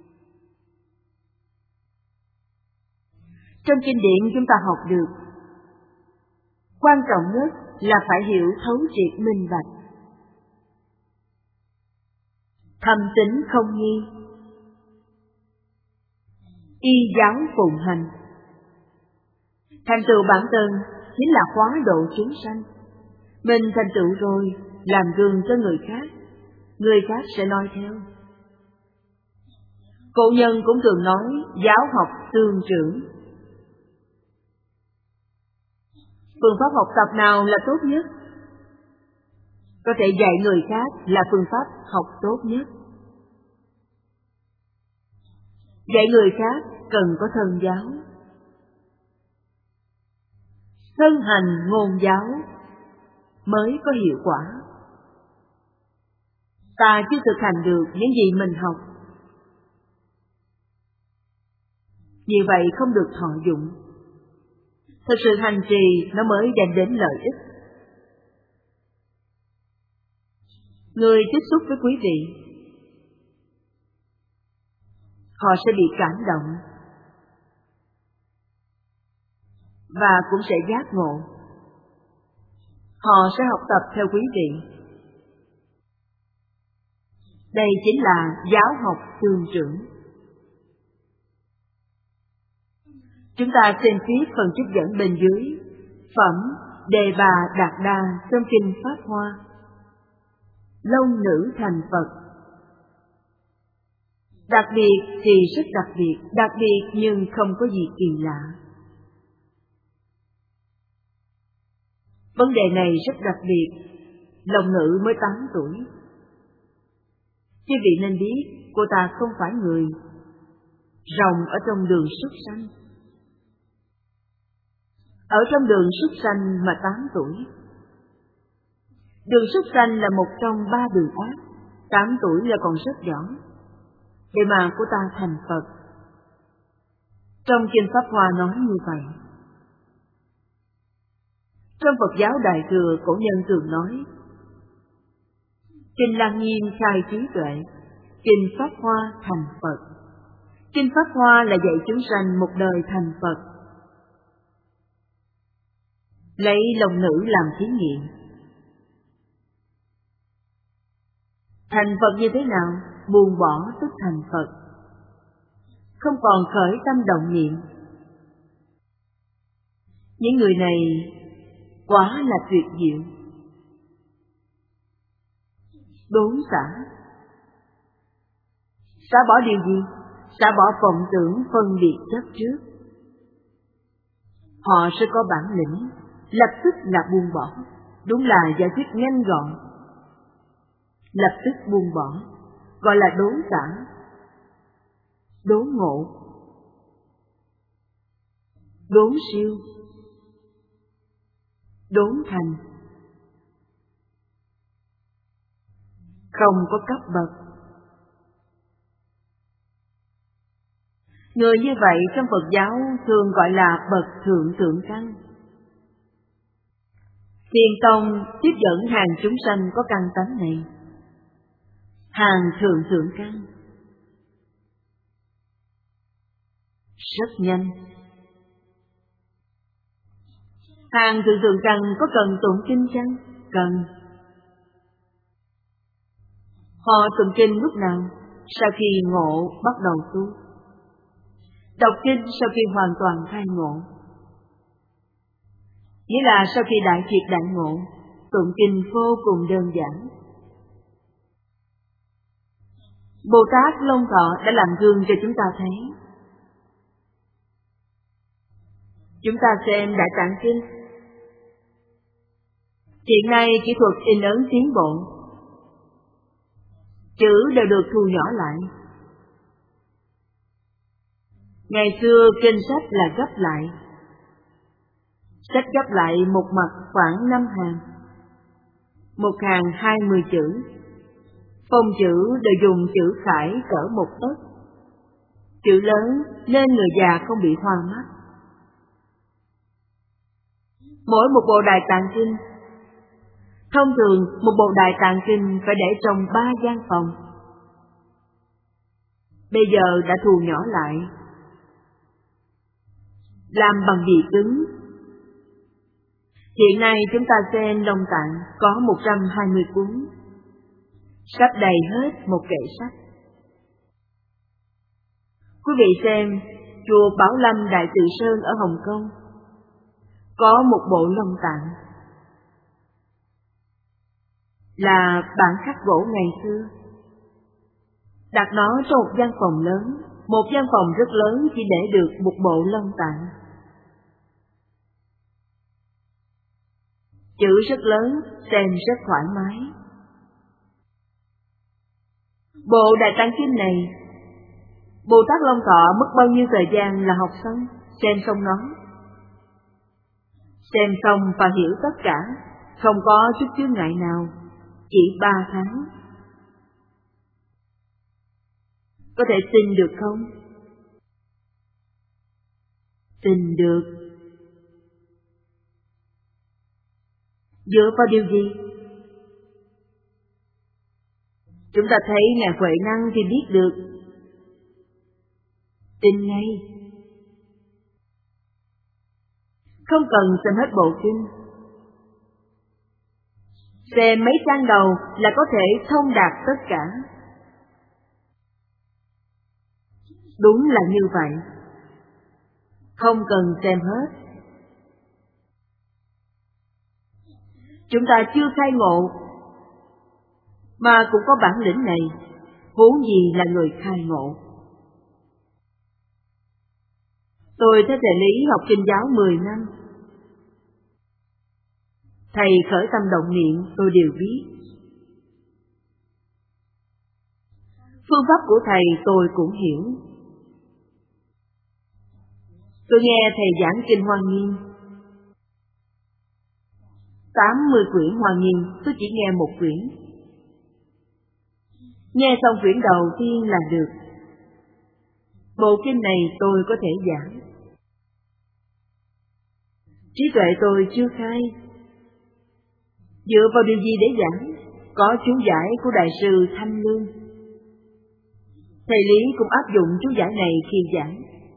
[SPEAKER 2] Trong kinh điển chúng ta học được, quan trọng nhất là phải hiểu thấu triệt minh bạch, thâm tín không nghi, y giáo phụng hành. Thành tựu bản thân chính là hóa độ chúng sanh. Mình thành tựu rồi, làm gương cho người khác, người khác sẽ noi theo. Cổ nhân cũng thường nói giáo học tương trưởng. Phương pháp học tập nào là tốt nhất? Có thể dạy người khác là phương pháp học tốt nhất. Dạy người khác cần có thân giáo. Thân hành ngôn giáo mới có hiệu quả. Ta chưa thực hành được những gì mình học, như vậy không được thọ dụng. Thực sự hành trì nó mới đem đến lợi ích. Người tiếp xúc với quý vị, họ sẽ bị cảm động và cũng sẽ giác ngộ. Họ sẽ học tập theo quý vị. Đây chính là giáo học tương trưởng. Chúng ta xem tiếp phần trích dẫn bên dưới, phẩm Đề Bà Đạt Đa trong kinh Pháp Hoa. Long nữ thành Phật. Đặc biệt thì rất đặc biệt, đặc biệt nhưng không có gì kỳ lạ. Vấn đề này rất đặc biệt. Long nữ mới tám tuổi. Quý vị nên biết, cô ta không phải người. Rồng ở trong đường súc sanh. Ở trong đường súc sanh mà tám tuổi. Đường súc sanh là một trong ba đường ác. Tám tuổi là còn rất nhỏ. Vậy mà cô ta thành Phật. Trong kinh Pháp Hoa nói như vậy. Trong Phật giáo Đại Thừa, cổ nhân thường nói Kinh Lăng Nghiêm khai trí tuệ, Kinh Pháp Hoa thành Phật. Kinh Pháp Hoa là dạy chúng sanh một đời thành Phật. Lấy lòng nữ làm thí nghiệm. Thành Phật như thế nào? Buông bỏ tức thành Phật. Không còn khởi tâm động niệm. Những người này quá là tuyệt diệu. Đốn xả. Xả bỏ điều gì? Xả bỏ vọng tưởng phân biệt chấp trước. Họ sẽ có bản lĩnh, lập tức là buông bỏ. Đúng là giải quyết nhanh gọn. Lập tức buông bỏ, gọi là đốn xả, đốn ngộ, đốn siêu, đốn thành. Không có cấp bậc. Người như vậy trong Phật giáo thường gọi là bậc thượng thượng căn. Thiền tông tiếp dẫn hàng chúng sanh có căn tánh này. Hàng thượng thượng căn. Rất nhanh. Hàng thượng thượng căn có cần tụng kinh chăng? Cần. Họ tụng kinh lúc nào? Sau khi ngộ bắt đầu tu. Đọc kinh sau khi hoàn toàn khai ngộ. nghĩa là sau khi đại triệt đại ngộ, tụng kinh vô cùng đơn giản. Bồ Tát Long Thọ đã làm gương cho chúng ta thấy. Chúng ta xem Đại Tạng Kinh. Hiện nay kỹ thuật in ấn tiến bộ, chữ đều được thu nhỏ lại. Ngày xưa kinh sách là gấp lại. Sách gấp lại một mặt khoảng năm hàng, một hàng hai mươi chữ. Phông chữ đều dùng chữ khải cỡ một tấc. Chữ lớn nên người già không bị hoa mắt. Mỗi một bộ Đại Tạng Kinh, thông thường một bộ Đại Tạng Kinh phải để trong ba gian phòng. Bây giờ đã thu nhỏ lại, làm bằng bìa cứng. Hiện nay chúng ta xem Long Tạng có một trăm hai mươi cuốn, sắp đầy hết một kệ sách. Quý vị xem, chùa Bảo Lâm Đại Từ Sơn ở Hồng Kông có một bộ Long Tạng, là bản khắc gỗ ngày xưa, đặt nó trong một gian phòng lớn, một gian phòng rất lớn chỉ để được một bộ Long Tạng. Chữ rất lớn, xem rất thoải mái. Bộ Đại Tạng Kinh này, Bồ Tát Long Thọ mất bao nhiêu thời gian là học xong, xem xong nó. Xem xong và hiểu tất cả, không có chút chướng ngại nào, chỉ ba tháng. Có thể tin được không? Tin được. Dựa vào điều gì? Chúng ta thấy Ngài Huệ Năng thì biết được. Tin ngay. Không cần xem hết bộ kinh. Xem mấy trang đầu là có thể thông đạt tất cả. Đúng là như vậy. Không cần xem hết. Chúng ta chưa khai ngộ, mà cũng có bản lĩnh này, vốn gì là người khai ngộ. Tôi theo thầy Lý học kinh giáo mười năm. Thầy khởi tâm động niệm tôi đều biết. Phương pháp của thầy tôi cũng hiểu. Tôi nghe thầy giảng kinh Hoa Nghiêm, tám mươi quyển Hoa Nghiêm tôi chỉ nghe một quyển. Nghe xong quyển đầu tiên là được. Bộ kinh này tôi có thể giảng. Trí tuệ tôi chưa khai. Dựa vào điều gì để giảng? Có chú giải của Đại sư Thanh Lương. Thầy Lý cũng áp dụng chú giải này khi giảng.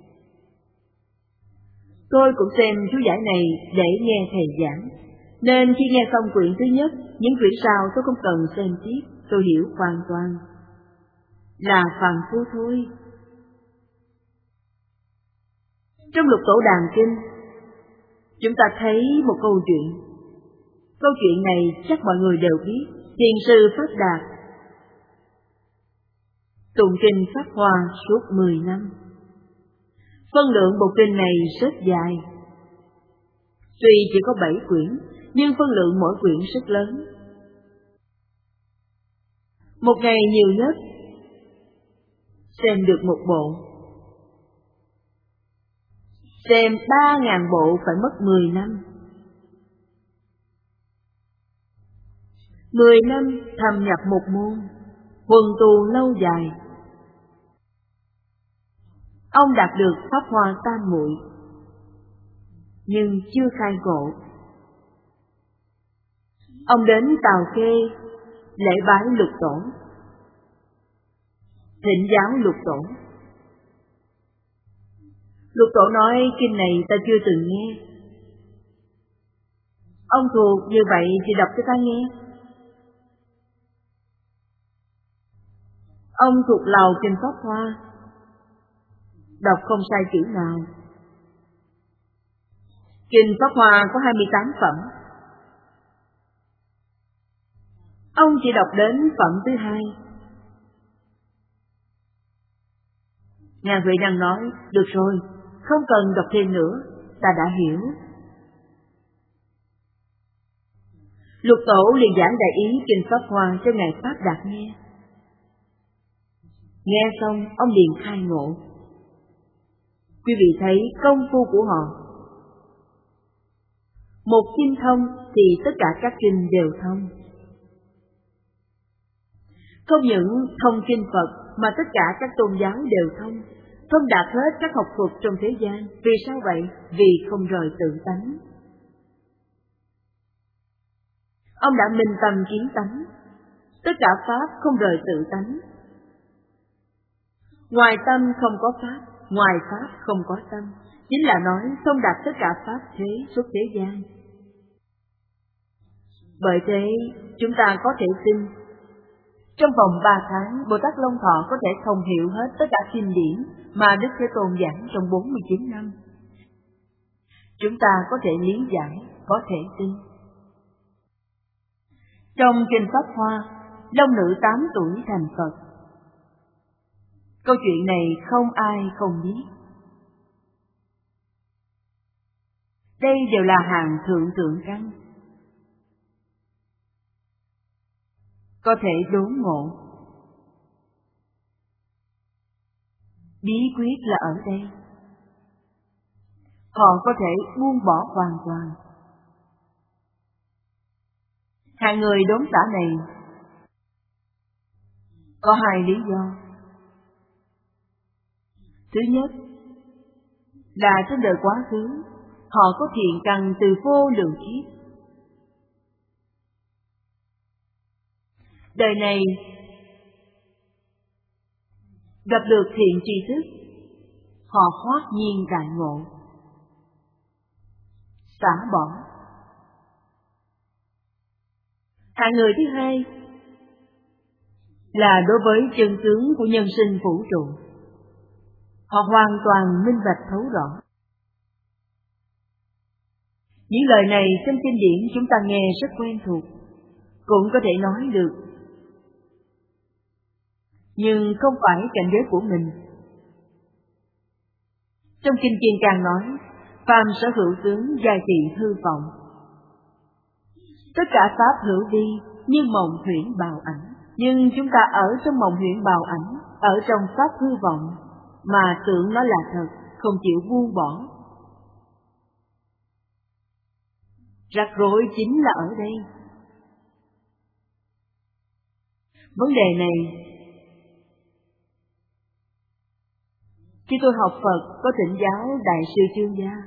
[SPEAKER 2] Tôi cũng xem chú giải này để nghe thầy giảng. Nên khi nghe xong quyển thứ nhất, những quyển sau tôi không cần xem tiếp, tôi hiểu hoàn toàn. Là phàm phu thôi. Trong Lục Tổ Đàn Kinh, chúng ta thấy một câu chuyện. Câu chuyện này chắc mọi người đều biết. Thiền sư Phát Đạt tụng kinh Pháp Hoa suốt mười năm. Phân lượng bộ kinh này rất dài. Tuy chỉ có bảy quyển, nhưng phân lượng mỗi quyển rất lớn. Một ngày nhiều nhất xem được một bộ. Xem ba ngàn bộ phải mất mười năm. Mười năm thâm nhập một môn, huân tu lâu dài. Ông đạt được Pháp Hoa Tam Muội, nhưng chưa khai ngộ. Ông đến Tào Khê lễ bái Lục Tổ, thỉnh giáo Lục Tổ. Lục Tổ nói kinh này ta chưa từng nghe. Ông thuộc như vậy thì đọc cho ta nghe. Ông thuộc lầu kinh Pháp Hoa, đọc không sai chữ nào. Kinh Pháp Hoa có hai mươi tám phẩm. Ông chỉ đọc đến phẩm thứ hai. Ngài Huệ Năng nói, được rồi, không cần đọc thêm nữa, ta đã hiểu. Lục Tổ liền giảng đại ý Kinh Pháp Hoa cho Ngài Pháp Đạt nghe. Nghe xong, ông liền khai ngộ. Quý vị thấy công phu của họ. Một kinh thông thì tất cả các kinh đều thông. Không những thông kinh Phật mà tất cả các tôn giáo đều thông, thông đạt hết các học thuật trong thế gian. Vì sao vậy? Vì không rời tự tánh. Ông đã minh tâm kiến tánh, tất cả pháp không rời tự tánh. Ngoài tâm không có pháp, ngoài pháp không có tâm, chính là nói thông đạt tất cả pháp thế suốt thế gian. Bởi thế, chúng ta có thể tin, trong vòng ba tháng, Bồ Tát Long Thọ có thể thông hiểu hết tất cả kinh điển mà Đức Thế Tôn giảng trong bốn mươi chín năm. Chúng ta có thể lý giải, có thể tin. Trong Kinh Pháp Hoa, Long Nữ tám tuổi thành Phật. Câu chuyện này không ai không biết. Đây đều là hàng thượng thượng căn. Có thể đốn ngộ. Bí quyết là ở đây. Họ có thể buông bỏ hoàn toàn. Hạng người đốn xả này có hai lý do. Thứ nhất là trong đời quá khứ, họ có thiện căn từ vô lượng kiếp. Đời này gặp được thiện tri thức, họ hoát nhiên đại ngộ, xả bỏ. Hạng người thứ hai là đối với chân tướng của nhân sinh vũ trụ, họ hoàn toàn minh bạch thấu rõ. Những lời này trong kinh điển chúng ta nghe rất quen thuộc, cũng có thể nói được, nhưng không phải cảnh giới của mình. Trong Kinh Kiên Cang nói, phàm sở hữu tướng giai thị hư vọng. Tất cả pháp hữu vi như mộng huyễn bào ảnh, nhưng chúng ta ở trong mộng huyễn bào ảnh, ở trong pháp hư vọng mà tưởng nó là thật, không chịu buông bỏ. Rắc rối chính là ở đây. Vấn đề này, khi tôi học Phật có thỉnh giáo Đại sư Chương Gia.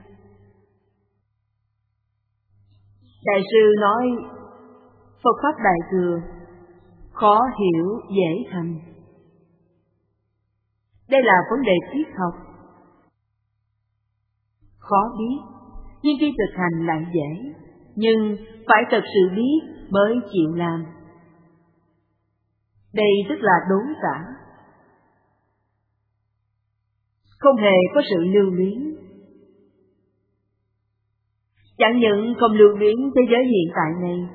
[SPEAKER 2] Đại sư nói, Phật Pháp Đại Thừa, khó hiểu dễ thành. Đây là vấn đề triết học. Khó biết, nhưng khi thực hành lại dễ. Nhưng phải thật sự biết mới chịu làm. Đây tức là đốn xả. Không hề có sự lưu luyến. Chẳng những không lưu luyến thế giới hiện tại này,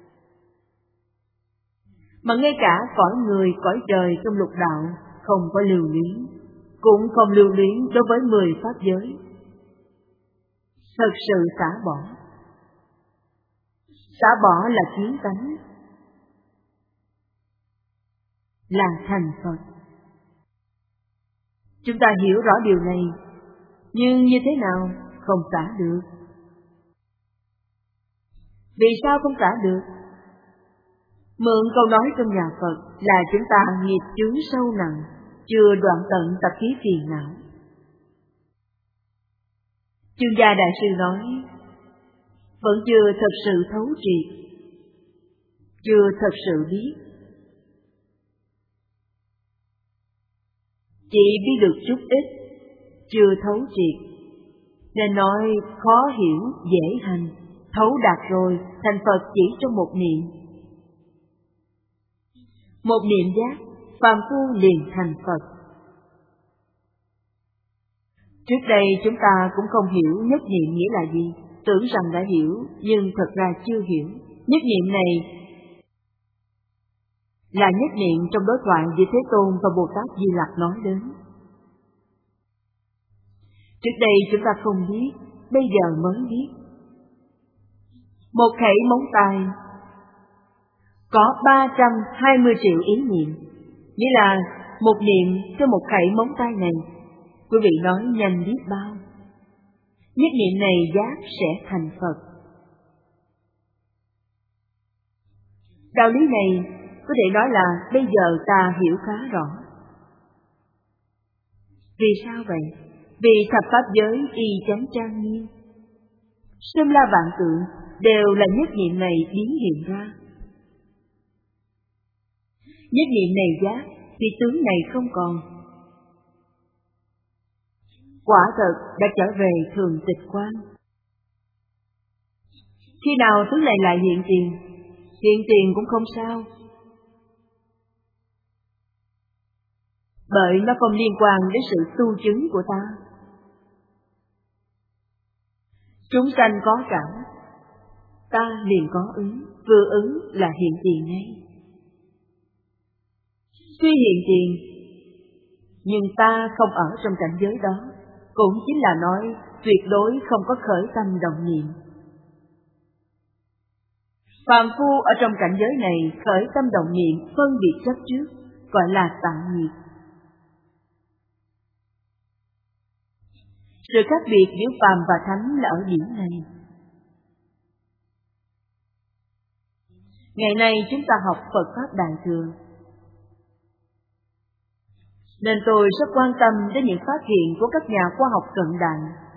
[SPEAKER 2] mà ngay cả cõi người, cõi trời trong lục đạo không có lưu luyến, cũng không lưu luyến đối với mười pháp giới. Thật sự xả bỏ. Xả bỏ là kiến tánh, là thành Phật. Chúng ta hiểu rõ điều này, nhưng như thế nào không xả được? Vì sao không xả được? Mượn câu nói trong nhà Phật là chúng ta nghiệp chướng sâu nặng, chưa đoạn tận tập khí phiền não. Chương Gia Đại Sư nói, vẫn chưa thật sự thấu triệt, chưa thật sự biết. Chỉ biết được chút ít, chưa thấu triệt, nên nói khó hiểu dễ hành. Thấu đạt rồi, thành Phật chỉ trong một niệm. Một niệm giác, phàm phu liền thành Phật. Trước đây chúng ta cũng không hiểu nhất niệm nghĩa là gì, tưởng rằng đã hiểu, nhưng thật ra chưa hiểu. Nhất niệm này là nhất niệm trong đối thoại giữa Thế Tôn và Bồ Tát Di Lặc nói đến. Trước đây chúng ta không biết, bây giờ mới biết. Một khẩy móng tay có ba trăm hai mươi triệu ý niệm, nghĩa là một niệm cho một khẩy móng tay này. Quý vị nói nhanh biết bao. Nhất niệm này giác sẽ thành Phật. Đạo lý này có thể nói là bây giờ ta hiểu khá rõ. Vì sao vậy? Vì thập pháp giới y chánh trang nghiêm, xâm la vạn tượng đều là nhất niệm này biến hiện ra. Nhất niệm này giác thì tướng này không còn. Quả thật đã trở về thường tịch quang. Khi nào tướng này lại hiện tiền? Hiện tiền cũng không sao, bởi nó không liên quan đến sự tu chứng của ta. Chúng sanh có cảm, ta liền có ứng, vừa ứng là hiện tiền ngay. Tuy hiện tiền, nhưng ta không ở trong cảnh giới đó, cũng chính là nói tuyệt đối không có khởi tâm động niệm. Phàm phu ở trong cảnh giới này khởi tâm động niệm phân biệt chấp trước, gọi là tạng nhiệt. Sự khác biệt giữa phàm và thánh là ở điểm này. Ngày nay chúng ta học Phật Pháp Đại Thừa, nên tôi rất quan tâm đến những phát hiện của các nhà khoa học cận đại.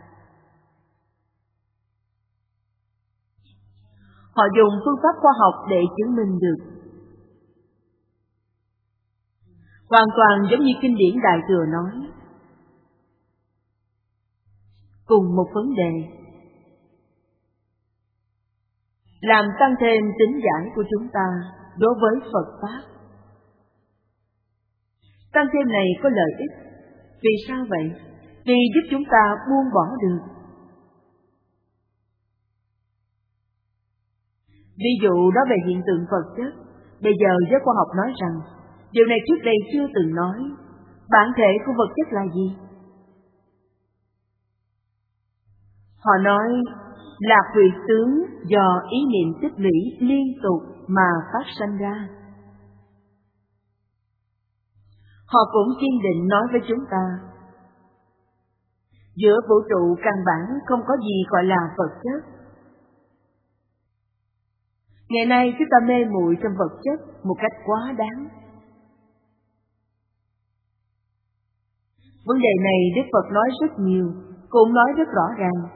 [SPEAKER 2] Họ dùng phương pháp khoa học để chứng minh được. Hoàn toàn giống như kinh điển Đại Thừa nói. Cùng một vấn đề, làm tăng thêm tính giải của chúng ta đối với Phật Pháp. Tăng thêm này có lợi ích. Vì sao vậy? Vì giúp chúng ta buông bỏ được. Ví dụ đó về hiện tượng vật chất, bây giờ giới khoa học nói rằng, điều này trước đây chưa từng nói. Bản thể của vật chất là gì? Họ nói là huyệt tướng do ý niệm tích lũy liên tục mà phát sanh ra. Họ cũng kiên định nói với chúng ta, giữa vũ trụ căn bản không có gì gọi là vật chất. Ngày nay chúng ta mê muội trong vật chất một cách quá đáng. Vấn đề này Đức Phật nói rất nhiều, cũng nói rất rõ ràng.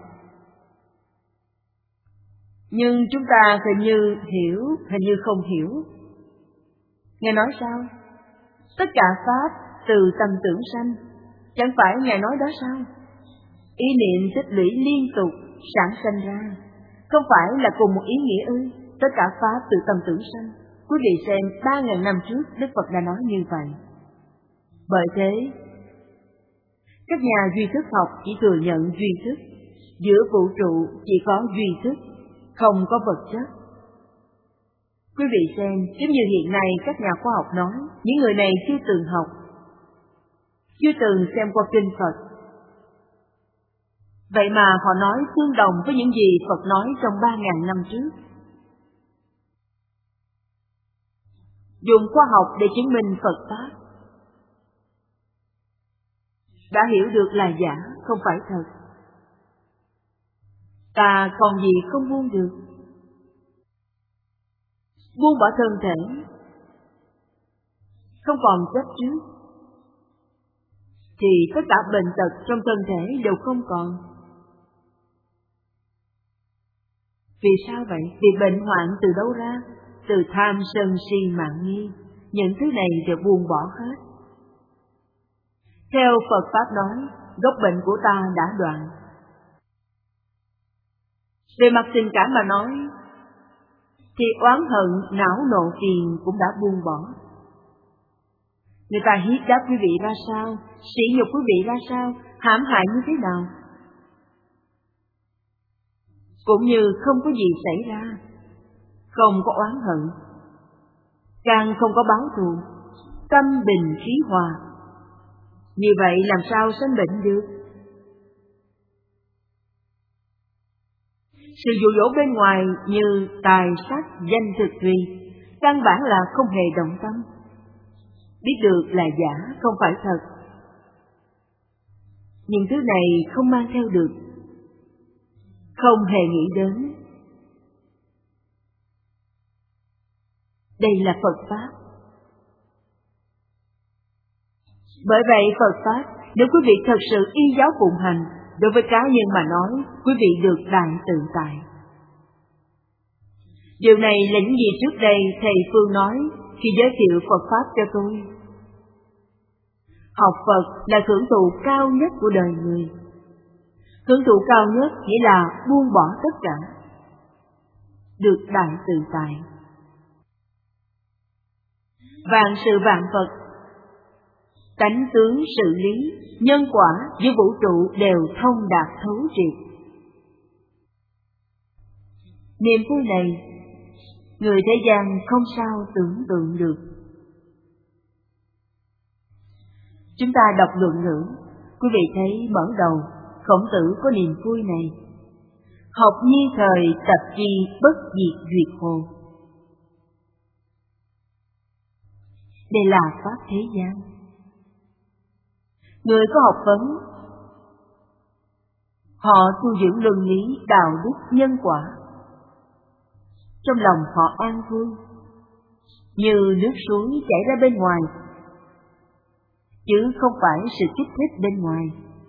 [SPEAKER 2] Nhưng chúng ta hình như hiểu, hình như không hiểu. Ngài nói sao? Tất cả Pháp từ tâm tưởng sanh, chẳng phải Ngài nói đó sao? Ý niệm tích lũy liên tục sản sanh ra, không phải là cùng một ý nghĩa ư? Tất cả Pháp từ tâm tưởng sanh. Quý vị xem, ba ngàn năm trước Đức Phật đã nói như vậy. Bởi thế, các nhà duy thức học chỉ thừa nhận duy thức. Giữa vũ trụ chỉ có duy thức, không có vật chất. Quý vị xem, giống như hiện nay các nhà khoa học nói, những người này chưa từng học, chưa từng xem qua kinh Phật. Vậy mà họ nói tương đồng với những gì Phật nói trong ba ngàn năm trước. Dùng khoa học để chứng minh Phật Pháp. Đã hiểu được là giả, không phải thật. Ta còn gì không buông được. Buông bỏ thân thể, không còn chấp trước, thì tất cả bệnh tật trong thân thể đều không còn. Vì sao vậy? Vì bệnh hoạn từ đâu ra? Từ tham sân si mạng nghi. Những thứ này đều buông bỏ hết. Theo Phật Pháp nói, gốc bệnh của ta đã đoạn. Về mặt tình cảm mà nói, thì oán hận, não nộ phiền cũng đã buông bỏ. Người ta hiếp đáp quý vị ra sao, sỉ nhục quý vị ra sao, hãm hại như thế nào, cũng như không có gì xảy ra, không có oán hận, càng không có báo thù, tâm bình khí hòa. Như vậy làm sao sanh bệnh được? Sự dụ dỗ bên ngoài như tài sắc danh thực thùy, căn bản là không hề động tâm, biết được là giả không phải thật. Những thứ này không mang theo được, không hề nghĩ đến. Đây là Phật Pháp. Bởi vậy Phật Pháp, nếu quý vị thật sự y giáo phụng hành, đối với cá nhân mà nói, quý vị được đại tự tại. Điều này là những gì trước đây Thầy Phương nói khi giới thiệu Phật Pháp cho tôi. Học Phật là hưởng thụ cao nhất của đời người. Hưởng thụ cao nhất nghĩa là buông bỏ tất cả, được đại tự tại. Vạn sự vạn vật, tánh tướng sự lý, nhân quả với vũ trụ đều thông đạt thấu triệt. Niềm vui này, người thế gian không sao tưởng tượng được. Chúng ta đọc luận ngữ, quý vị thấy mở đầu Khổng Tử có niềm vui này: học nhi thời tập chi bất diệt duyệt hồ. Đây là pháp thế gian. Người có học vấn, họ tu dưỡng luân lý, đạo đức, nhân quả. Trong lòng họ an vui, như nước suối chảy ra bên ngoài, chứ không phải sự kích thích bên ngoài.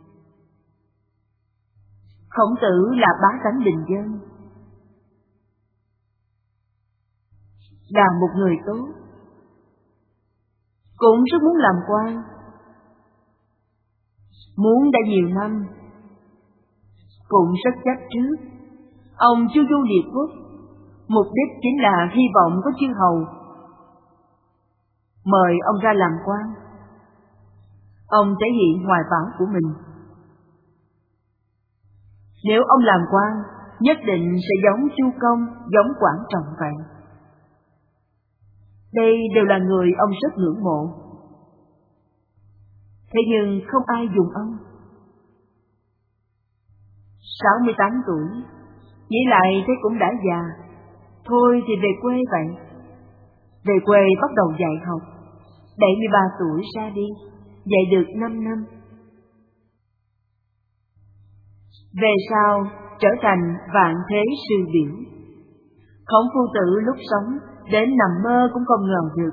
[SPEAKER 2] Khổng Tử là bá tánh bình dân, là một người tốt, cũng rất muốn làm quan, muốn đã nhiều năm, cũng rất chấp trước. Ông chu du liệt quốc, mục đích chính là hy vọng có chư hầu mời ông ra làm quan. Ông thể hiện hoài bão của mình. Nếu ông làm quan, nhất định sẽ giống Chu Công, giống Quản Trọng vậy. Đây đều là người ông rất ngưỡng mộ. Thế nhưng không ai dùng ông. sáu mươi tám tuổi, nghĩ lại thế cũng đã già, thôi thì về quê vậy. Về quê bắt đầu dạy học, bảy mươi ba tuổi ra đi, dạy được năm năm. Về sau trở thành vạn thế sư biểu. Khổng Phu Tử lúc sống đến nằm mơ cũng không ngờ được.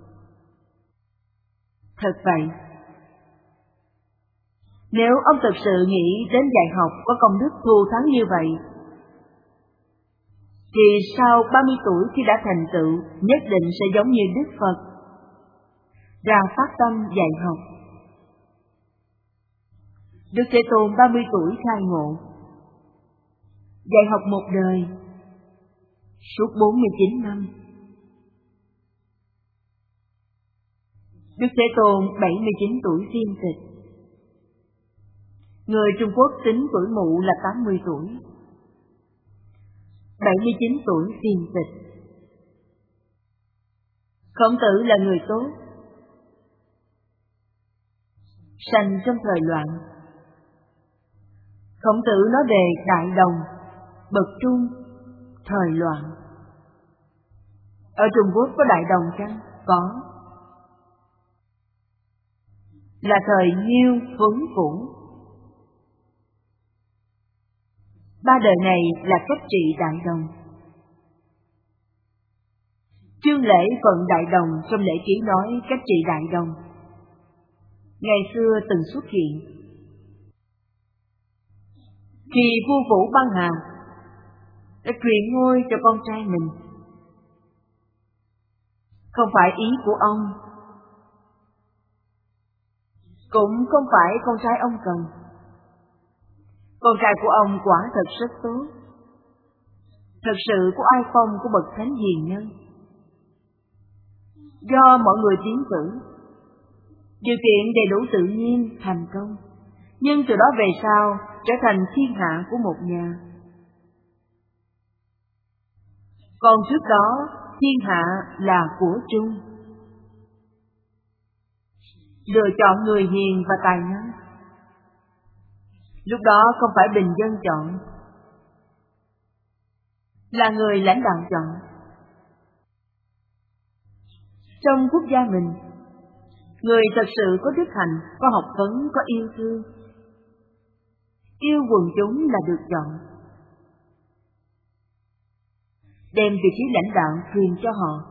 [SPEAKER 2] Thật vậy, nếu ông thực sự nghĩ đến dạy học có công đức thù thắng như vậy, thì sau ba mươi tuổi khi đã thành tựu, nhất định sẽ giống như Đức Phật, ra phát tâm dạy học. Đức Thế Tôn ba mươi tuổi khai ngộ, dạy học một đời, suốt bốn mươi chín năm. Đức Thế Tôn bảy mươi chín tuổi viên tịch. Người Trung Quốc tính tuổi mụ là tám mươi tuổi. bảy mươi chín tuổi viên tịch. Khổng Tử là người tốt, sanh trong thời loạn. Khổng Tử nói về đại đồng, bậc trung, thời loạn. Ở Trung Quốc có đại đồng chăng? Có. Là thời Nhiêu Tuấn Vũ. Ba đời này là cách trị đại đồng. Chương lễ vận đại đồng trong lễ ký nói cách trị đại đồng. Ngày xưa từng xuất hiện. Khi vua Vũ Băng Hà đã truyền ngôi cho con trai mình. Không phải ý của ông, cũng không phải con trai ông cần. Con trai của ông quả thật rất tốt, thật sự có ai phong của bậc thánh hiền nhân. Do mọi người tiến cử, điều kiện đầy đủ tự nhiên thành công, nhưng từ đó về sau trở thành thiên hạ của một nhà. còn trước đó thiên hạ là của chung. Lựa chọn người hiền và tài năng. Lúc đó không phải bình dân chọn, là người lãnh đạo chọn. Trong quốc gia mình, người thật sự có đức hạnh, có học vấn, có yêu thương, yêu quần chúng là được chọn. Đem vị trí lãnh đạo truyền cho họ.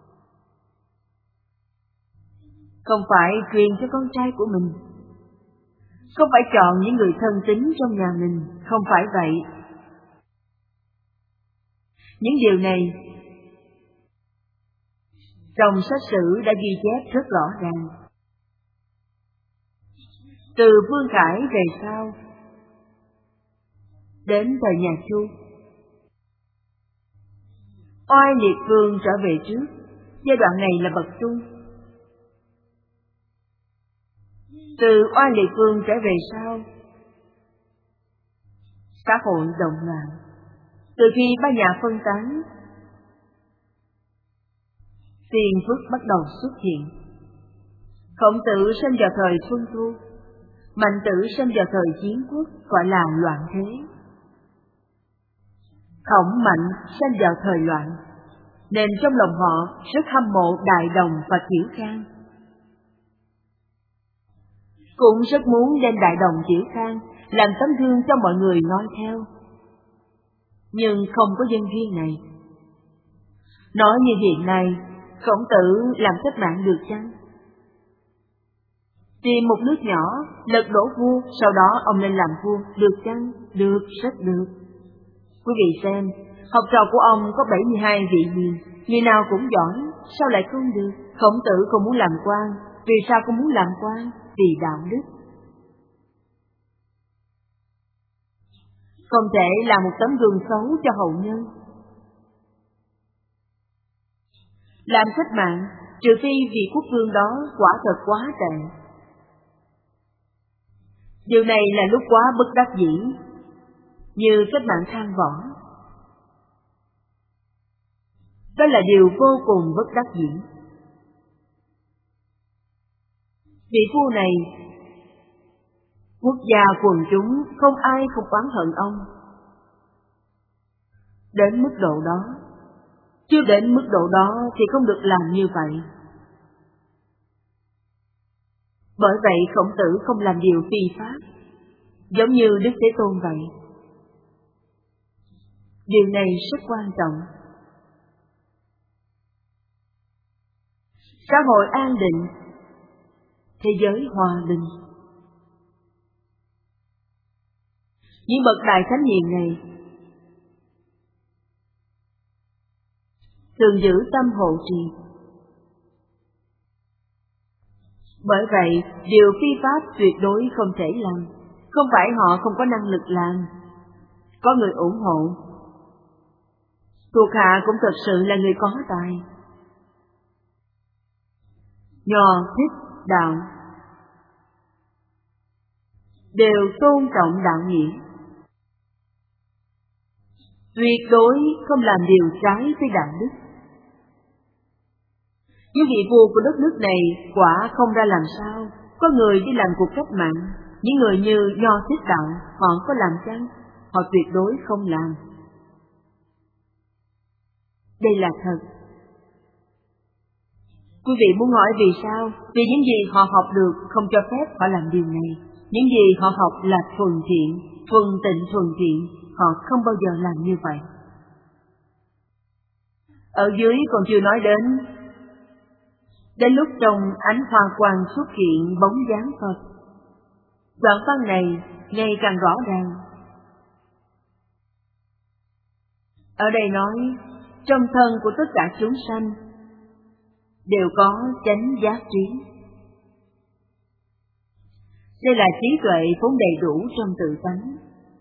[SPEAKER 2] Không phải truyền cho con trai của mình, không phải chọn những người thân tín trong nhà mình, không phải vậy. Những điều này trong sách sử đã ghi chép rất rõ ràng. Từ Vương Khải về sau, đến thời nhà Chu, Oai Liệt Vương trở về trước, giai đoạn này là bậc trung. Từ Oai Liệt Vương trở về sau, xã hội động loạn. Từ khi ba nhà phân tán, phiền phức bắt đầu xuất hiện. Khổng Tử sinh vào thời Xuân Thu, Mạnh Tử sinh vào thời Chiến Quốc, gọi là loạn thế. Khổng Mạnh sinh vào thời loạn, nên trong lòng họ rất hâm mộ Đại Đồng và Tiểu Khang. Cũng rất muốn đem Đại Đồng Tiểu Khang làm tấm gương cho mọi người noi theo. Nhưng không có nhân duyên này. Nói như hiện nay, Khổng Tử làm cách mạng được chăng? Tìm một nước nhỏ, lật đổ vua, sau đó ông lên làm vua, được chăng? Được, rất được. Quý vị xem, học trò của ông có bảy mươi hai vị hiền, người nào cũng giỏi, sao lại không được? Khổng Tử không muốn làm quan, vì sao không muốn làm quan? Vì đạo đức. Không thể là một tấm gương xấu cho hậu nhân. Làm cách mạng, trừ phi vị quốc vương đó quả thật quá tệ. Điều này là lúc quá bất đắc dĩ, như cách mạng Thang Võ. Đó là điều vô cùng bất đắc dĩ. Vị vua này, quốc gia quần chúng không ai không oán hận ông. Đến mức độ đó, chưa đến mức độ đó thì không được làm như vậy. Bởi vậy Khổng Tử không làm điều phi pháp, giống như Đức Thế Tôn vậy. Điều này rất quan trọng. Xã hội an định, thế giới hòa bình. Những bậc đại thánh hiền này thường giữ tâm hộ trì. Bởi vậy, điều phi pháp tuyệt đối không thể làm. Không phải họ không có năng lực làm. Có người ủng hộ. Thuộc hạ cũng thật sự là người có tài. Nho, Thích, Đạo đều tôn trọng đạo nghĩa. Tuyệt đối không làm điều trái với đạo đức. Những vị vua của đất nước này quả không ra làm sao. Có người đi làm cuộc cách mạng. Những người như Nho, Thích, Đạo, họ có làm chăng? Họ tuyệt đối không làm. Đây là thật. Quý vị muốn hỏi vì sao? Vì những gì họ học được không cho phép họ làm điều này. Những gì họ học là thuần thiện, thuần tịnh thuần thiện, họ không bao giờ làm như vậy. Ở dưới còn chưa nói đến, đến lúc trong ánh hoa quang xuất hiện bóng dáng Phật. Đoạn văn này ngày càng rõ ràng. Ở đây nói, trong thân của tất cả chúng sanh đều có chánh giác trí. Đây là trí tuệ vốn đầy đủ trong tự tánh.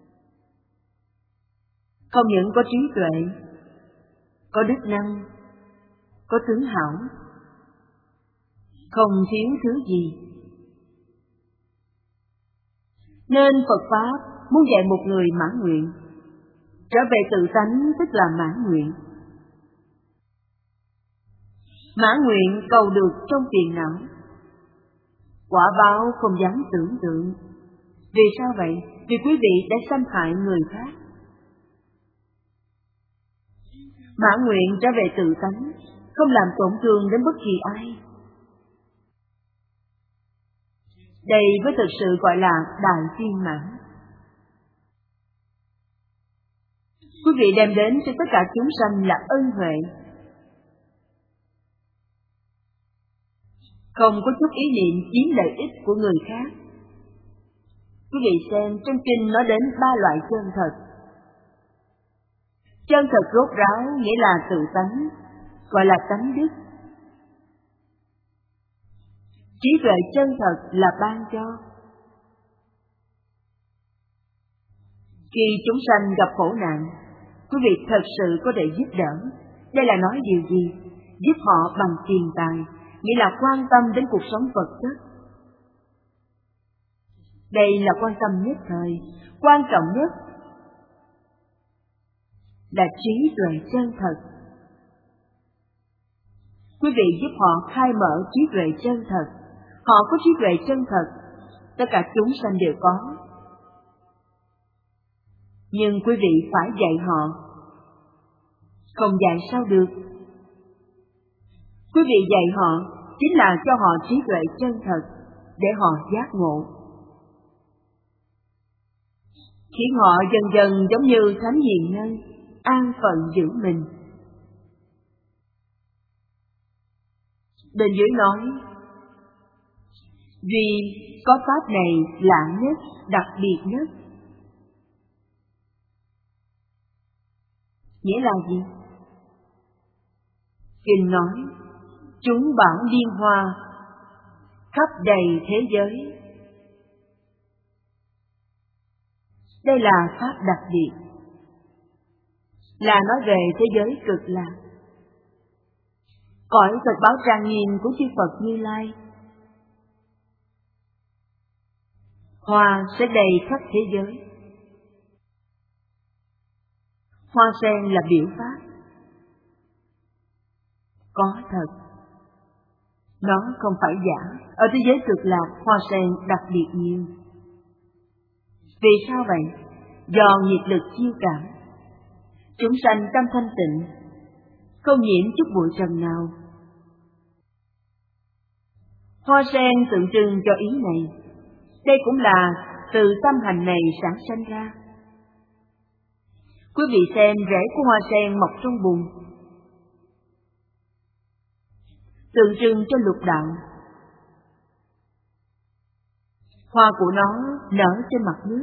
[SPEAKER 2] Không những có trí tuệ, có đức năng, có tướng hảo, không thiếu thứ gì. Nên Phật Pháp muốn dạy một người mãn nguyện, trở về tự tánh tức là mãn nguyện. mãn nguyện cầu được trong phiền não. Quả báo không dám tưởng tượng. Vì sao vậy? Vì quý vị đã xâm hại người khác. Mãn nguyện trở về tự tánh, không làm tổn thương đến bất kỳ ai. Đây mới thực sự gọi là đại viên mãn. Quý vị đem đến cho tất cả chúng sanh là ân huệ, không có chút ý niệm chiếm lợi ích của người khác. Quý vị xem trong kinh nói đến ba loại chân thật. Chân thật rốt ráo nghĩa là tự tánh, gọi là tánh đức. Trí tuệ chân thật là ban cho. Khi chúng sanh gặp khổ nạn, quý vị thật sự có thể giúp đỡ. Đây là nói điều gì? Giúp họ bằng tiền tài, nghĩa là quan tâm đến cuộc sống vật chất. Đây là quan tâm nhất thời, quan trọng nhất là trí tuệ chân thật. Quý vị giúp họ khai mở trí tuệ chân thật. Họ có trí tuệ chân thật, tất cả chúng sanh đều có. Nhưng quý vị phải dạy họ. Không dạy sao được? Quý vị dạy họ chính là cho họ trí tuệ chân thật để họ giác ngộ, khiến họ dần dần giống như thánh hiền nhân, an phận giữ mình. Bên dưới nói, vì có pháp này lạ nhất, đặc biệt nhất. Nghĩa là gì? Kinh nói, chúng bảo liên hoa, khắp đầy thế giới. Đây là pháp đặc biệt, là nói về thế giới cực lạc, cõi Phật báo trang nghiêm của chư Phật Như Lai. Hoa sẽ đầy khắp thế giới. Hoa sen là biểu pháp, có thật. Nó không phải giả. Ở thế giới cực lạc, hoa sen đặc biệt nhiều. Vì sao vậy? Do nhiệt lực chiêu cảm. Chúng sanh tâm thanh tịnh, không nhiễm chút bụi trần nào. Hoa sen tượng trưng cho ý này. Đây cũng là từ tâm hành này sản sanh ra. Quý vị xem rễ của hoa sen mọc trong bùn, tượng trưng cho lục đạo. Hoa của nó nở trên mặt nước,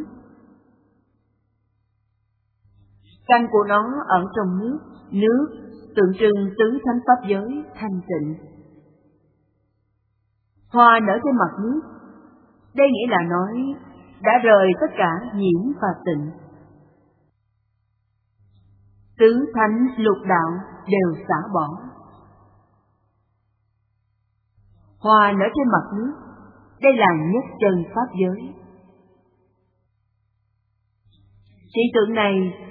[SPEAKER 2] cành của nó ở trong nước, nước tượng trưng tứ thánh pháp giới thanh tịnh. Hoa nở trên mặt nước, đây nghĩa là nói đã rời tất cả nhiễm và tịnh. Tứ thánh lục đạo đều xả bỏ. Hoa nở trên mặt nước, đây là nhất chân pháp giới. Hiện tượng này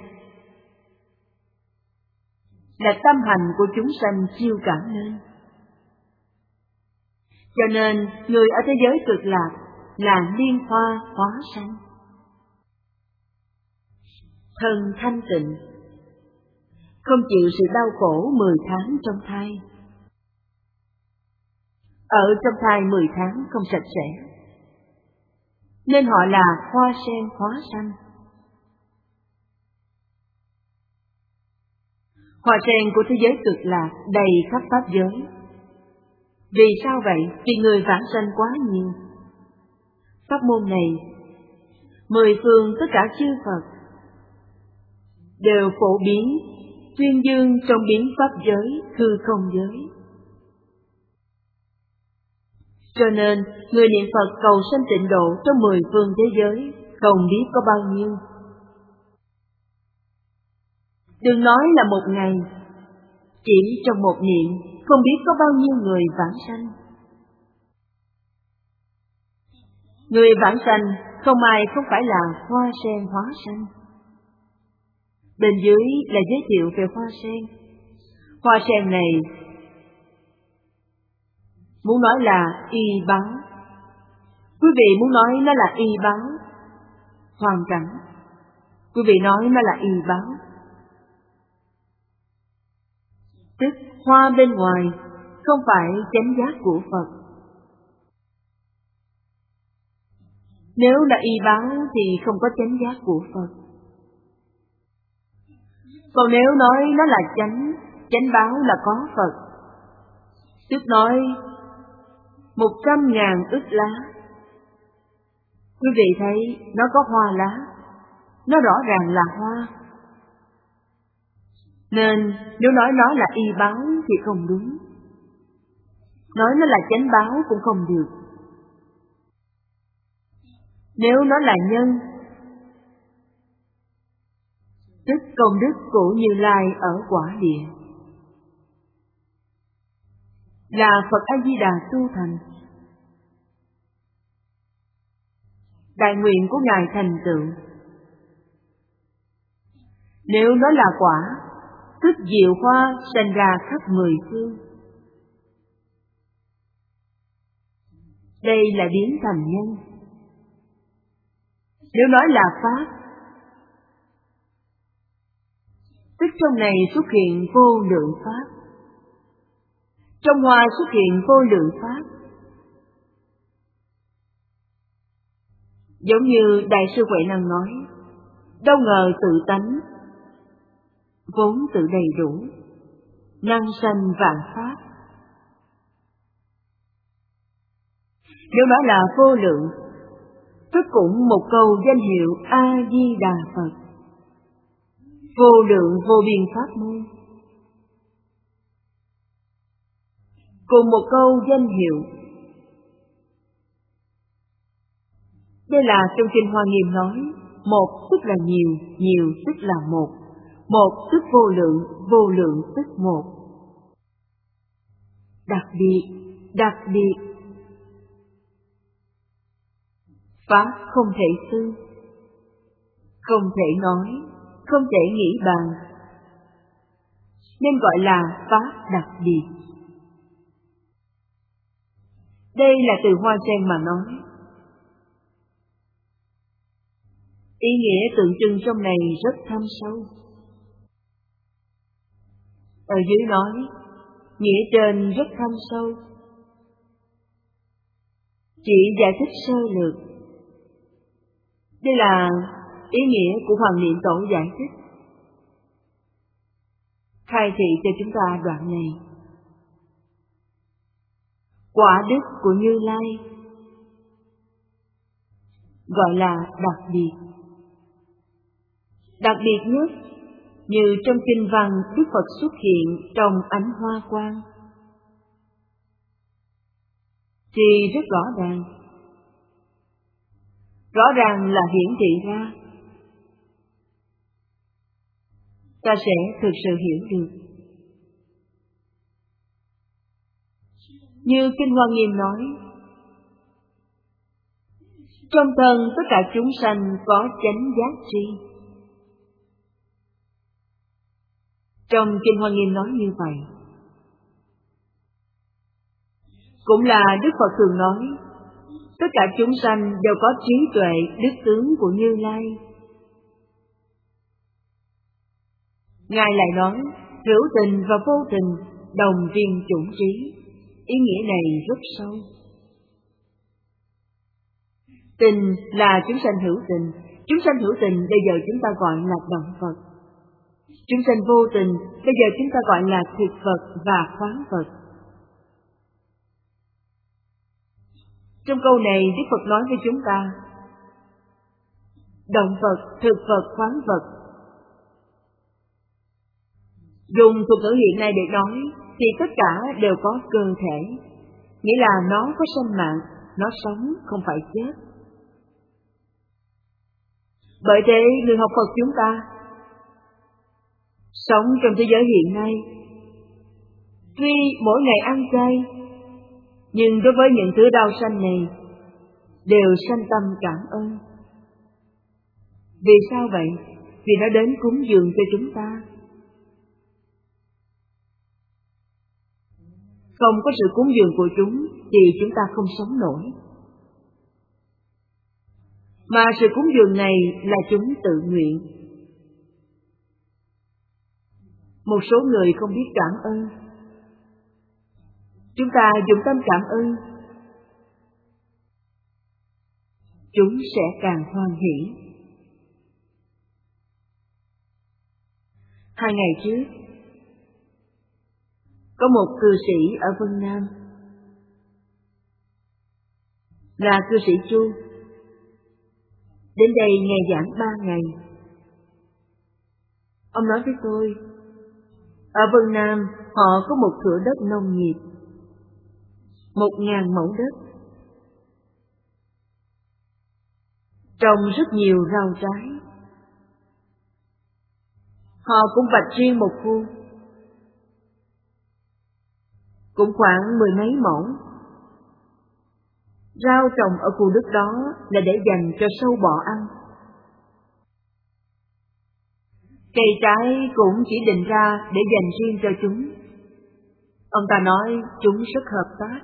[SPEAKER 2] là tâm hành của chúng sanh chiêu cảm nên. Cho nên người ở thế giới cực lạc là liên hoa hóa sanh, thân thanh tịnh, không chịu sự đau khổ mười tháng trong thai. Ở trong thai mười tháng không sạch sẽ, nên họ là hoa sen hóa sanh. Hoa sen của thế giới cực lạc đầy khắp pháp giới. Vì sao vậy? Vì người vãng sanh quá nhiều. Pháp môn này, mười phương tất cả chư Phật đều phổ biến, tuyên dương trong biến pháp giới, hư không giới. Cho nên, người niệm Phật cầu sanh tịnh độ trong mười phương thế giới, không biết có bao nhiêu. Đừng nói là một ngày, chỉ trong một niệm, không biết có bao nhiêu người vãng sanh. Người vãng sanh, không ai không phải là hoa sen hóa sanh. Bên dưới là giới thiệu về hoa sen. Hoa sen này muốn nói là y báo. Quý vị muốn nói nó là y báo hoàn cảnh. Quý vị nói nó là y báo. Tức hoa bên ngoài không phải chánh giác của Phật. Nếu là y báo thì không có chánh giác của Phật. Còn nếu nói nó là chánh, chánh báo là có Phật, tức nói một trăm ngàn ức lá. Quý vị thấy nó có hoa lá, nó rõ ràng là hoa. Nên nếu nói nó là y báo thì không đúng. Nói nó là chánh báo cũng không được. Nếu nó là nhân, tức công đức của Như Lai ở quả địa, là Phật A Di Đà tu thành, đại nguyện của Ngài thành tựu. Nếu nó là quả, tức diệu hoa sanh ra khắp mười phương. Đây là biến thành nhân. Nếu nói là pháp, tức trong này xuất hiện vô lượng pháp, trong hoa xuất hiện vô lượng pháp. Giống như Đại sư Huệ Năng nói, đâu ngờ tự tánh vốn tự đầy đủ, năng sanh vạn pháp. Nếu nói là vô lượng, tức cũng một câu danh hiệu A Di Đà Phật, vô lượng vô biên pháp môn. Cùng một câu danh hiệu. Đây là trong kinh Hoa Nghiêm nói, một tức là nhiều, nhiều tức là một, một tức vô lượng, vô lượng tức một. Đặc biệt, đặc biệt. Pháp không thể xưng, không thể nói, không thể nghĩ bàn, nên gọi là pháp đặc biệt. Đây là từ Hoa Sen mà nói. Ý nghĩa tượng trưng trong này rất thâm sâu. Ở dưới nói, nghĩa trên rất thâm sâu. Chỉ giải thích sơ lược. Đây là ý nghĩa của Hoàng Niệm Tổ giải thích, khai thị cho chúng ta đoạn này. Quả đức của Như Lai gọi là đặc biệt. Đặc biệt nhất, như trong kinh văn Đức Phật xuất hiện trong ánh hoa quang, thì rất rõ ràng. Rõ ràng là hiển thị ra. Ta sẽ thực sự hiểu được. Như kinh Hoa Nghiêm nói, trong thân tất cả chúng sanh có chánh giác tri. Trong kinh Hoa Nghiêm nói như vậy. Cũng là Đức Phật thường nói, tất cả chúng sanh đều có trí tuệ đức tướng của Như Lai. Ngài lại nói, hữu tình và vô tình đồng viên chủng trí. Ý nghĩa này rất sâu. Tình là chúng sanh hữu tình. Chúng sanh hữu tình bây giờ chúng ta gọi là động vật. Chúng sanh vô tình bây giờ chúng ta gọi là thực vật và khoáng vật. Trong câu này Đức Phật nói với chúng ta, động vật, thực vật, khoáng vật. Dùng thuật ngữ hiện nay để nói thì tất cả đều có cơ thể, nghĩa là nó có sinh mạng, nó sống không phải chết. Bởi thế người học Phật chúng ta sống trong thế giới hiện nay, tuy mỗi ngày ăn chay, nhưng đối với những thứ đau sanh này đều sanh tâm cảm ơn. Vì sao vậy? Vì nó đến cúng dường cho chúng ta. Không có sự cúng dường của chúng thì chúng ta không sống nổi. Mà sự cúng dường này là chúng tự nguyện. Một số người không biết cảm ơn. Chúng ta dùng tâm cảm ơn, chúng sẽ càng hoan hỷ. Hai ngày trước, có một cư sĩ ở Vân Nam, là cư sĩ Chu, đến đây nghe giảng ba ngày. Ông nói với tôi, ở Vân Nam họ có một thửa đất nông nghiệp, một ngàn mẫu đất, trồng rất nhiều rau trái. Họ cũng vạch riêng một khu, cũng khoảng mười mấy mẫu. Rau trồng ở khu đất đó là để dành cho sâu bọ ăn. Cây trái cũng chỉ định ra để dành riêng cho chúng. Ông ta nói chúng rất hợp tác.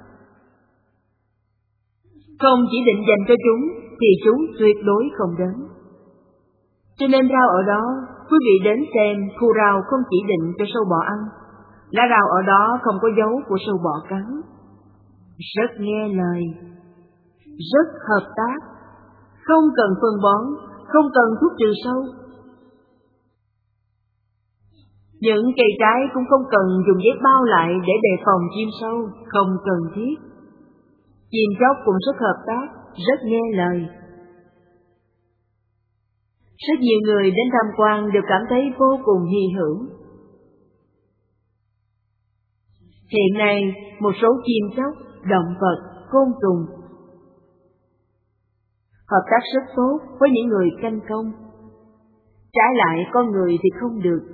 [SPEAKER 2] Không chỉ định dành cho chúng thì chúng tuyệt đối không đến. Cho nên rau ở đó, quý vị đến xem khu rau không chỉ định cho sâu bọ ăn. Lá rau ở đó không có dấu của sâu bọ cắn. Rất nghe lời, rất hợp tác, không cần phân bón, không cần thuốc trừ sâu. Những cây trái cũng không cần dùng giấy bao lại để đề phòng chim sâu, không cần thiết. Chim chóc cũng rất hợp tác, rất nghe lời. Rất nhiều người đến tham quan đều cảm thấy vô cùng hy hữu. Hiện nay, một số chim chóc, động vật, côn trùng hợp tác rất tốt với những người canh công. Trái lại con người thì không được.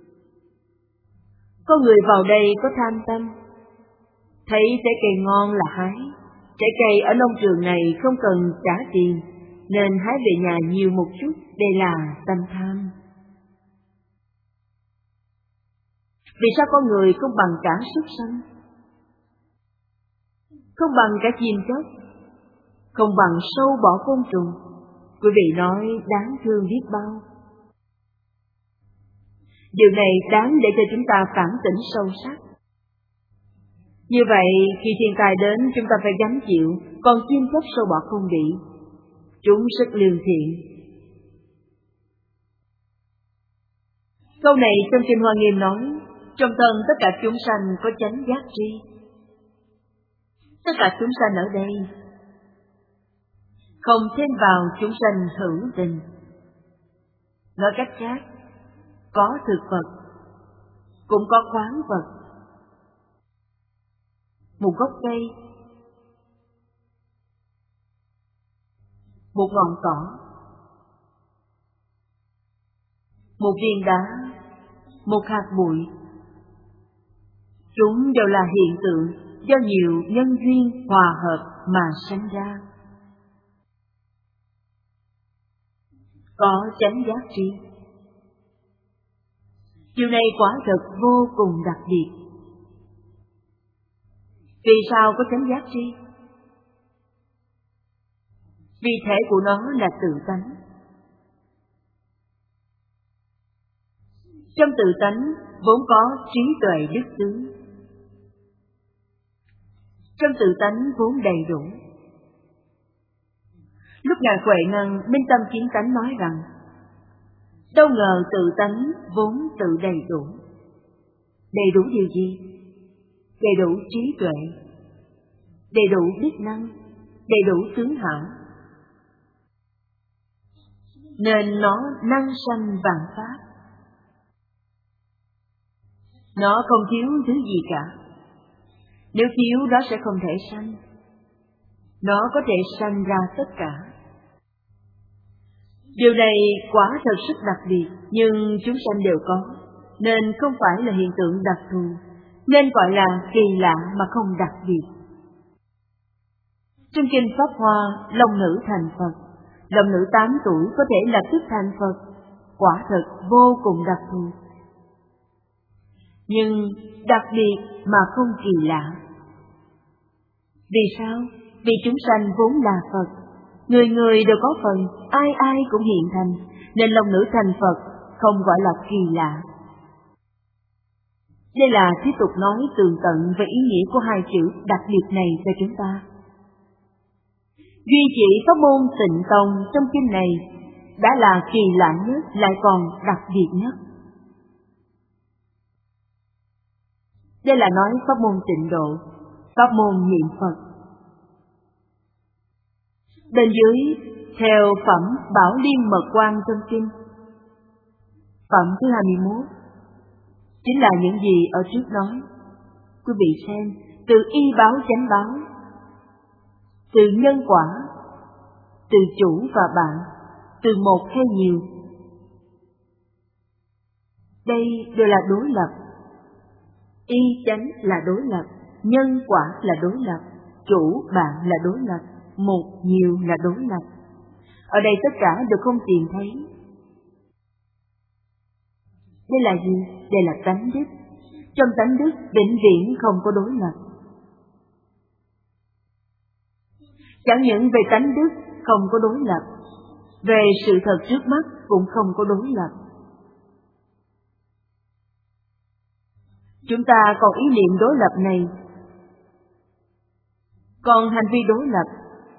[SPEAKER 2] Có người vào đây có tham tâm, thấy trái cây ngon là hái. Trái cây ở nông trường này không cần trả tiền, nên hái về nhà nhiều một chút, đây là tâm tham. Vì sao con người không bằng cả súc sanh, không bằng cả chim chóc, không bằng sâu bọ côn trùng? Quý vị nói đáng thương biết bao. Điều này đáng để cho chúng ta phản tỉnh sâu sắc. Như vậy, khi thiên tai đến chúng ta phải gánh chịu, còn chim chóc sâu bọ không bị. Chúng rất lương thiện. Câu này trong Kinh Hoa Nghiêm nói, trong thân tất cả chúng sanh có chánh giác tri. Tất cả chúng sanh ở đây không thêm vào chúng sanh hữu tình. Nói cách khác, có thực vật, cũng có khoáng vật. Một gốc cây, một ngọn cỏ, một viên đá, một hạt bụi, chúng đều là hiện tượng do nhiều nhân duyên hòa hợp mà sinh ra. Có chánh giác tri. Điều này quả thật vô cùng đặc biệt. Vì sao có chánh giác tri? Vì thể của nó là tự tánh. Trong tự tánh vốn có trí tuệ đức tướng. Trong tự tánh vốn đầy đủ. Lúc Ngài Huệ Năng minh tâm kiến tánh nói rằng, đâu ngờ tự tánh vốn tự đầy đủ. Đầy đủ điều gì? Đầy đủ trí tuệ, đầy đủ đức năng, đầy đủ tướng hảo. Nên nó năng sanh vạn pháp. Nó không thiếu thứ gì cả. Nếu thiếu đó sẽ không thể sanh. Nó có thể sanh ra tất cả. Điều này quả thật rất đặc biệt, nhưng chúng sanh đều có, nên không phải là hiện tượng đặc thù, nên gọi là kỳ lạ mà không đặc biệt. Trong Kinh Pháp Hoa, long nữ thành Phật, long nữ tám tuổi có thể lập tức thành Phật, quả thật vô cùng đặc thù. Nhưng đặc biệt mà không kỳ lạ. Vì sao? Vì chúng sanh vốn là Phật, người người đều có phần, ai ai cũng hiện thành, nên long nữ thành Phật không gọi là kỳ lạ. Đây là tiếp tục nói tường tận về ý nghĩa của hai chữ đặc biệt này cho chúng ta. Duy chỉ pháp môn Tịnh Tông trong kinh này đã là kỳ lạ nhất, lại còn đặc biệt nhất. Đây là nói pháp môn Tịnh Độ, pháp môn niệm Phật. Bên dưới, theo phẩm Bảo Liên Mật Quang trong kinh, phẩm thứ hai mươi mốt, chính là những gì ở trước nói. Quý vị xem, từ y báo chánh báo, từ nhân quả, từ chủ và bạn, từ một hay nhiều. Đây đều là đối lập. Y chánh là đối lập, nhân quả là đối lập, chủ bạn là đối lập, một nhiều là đối lập. Ở đây tất cả đều không tìm thấy. Đây là gì? Đây là tánh đức. Trong tánh đức vĩnh viễn không có đối lập. Chẳng những về tánh đức không có đối lập, về sự thật trước mắt cũng không có đối lập. Chúng ta còn ý niệm đối lập này, còn hành vi đối lập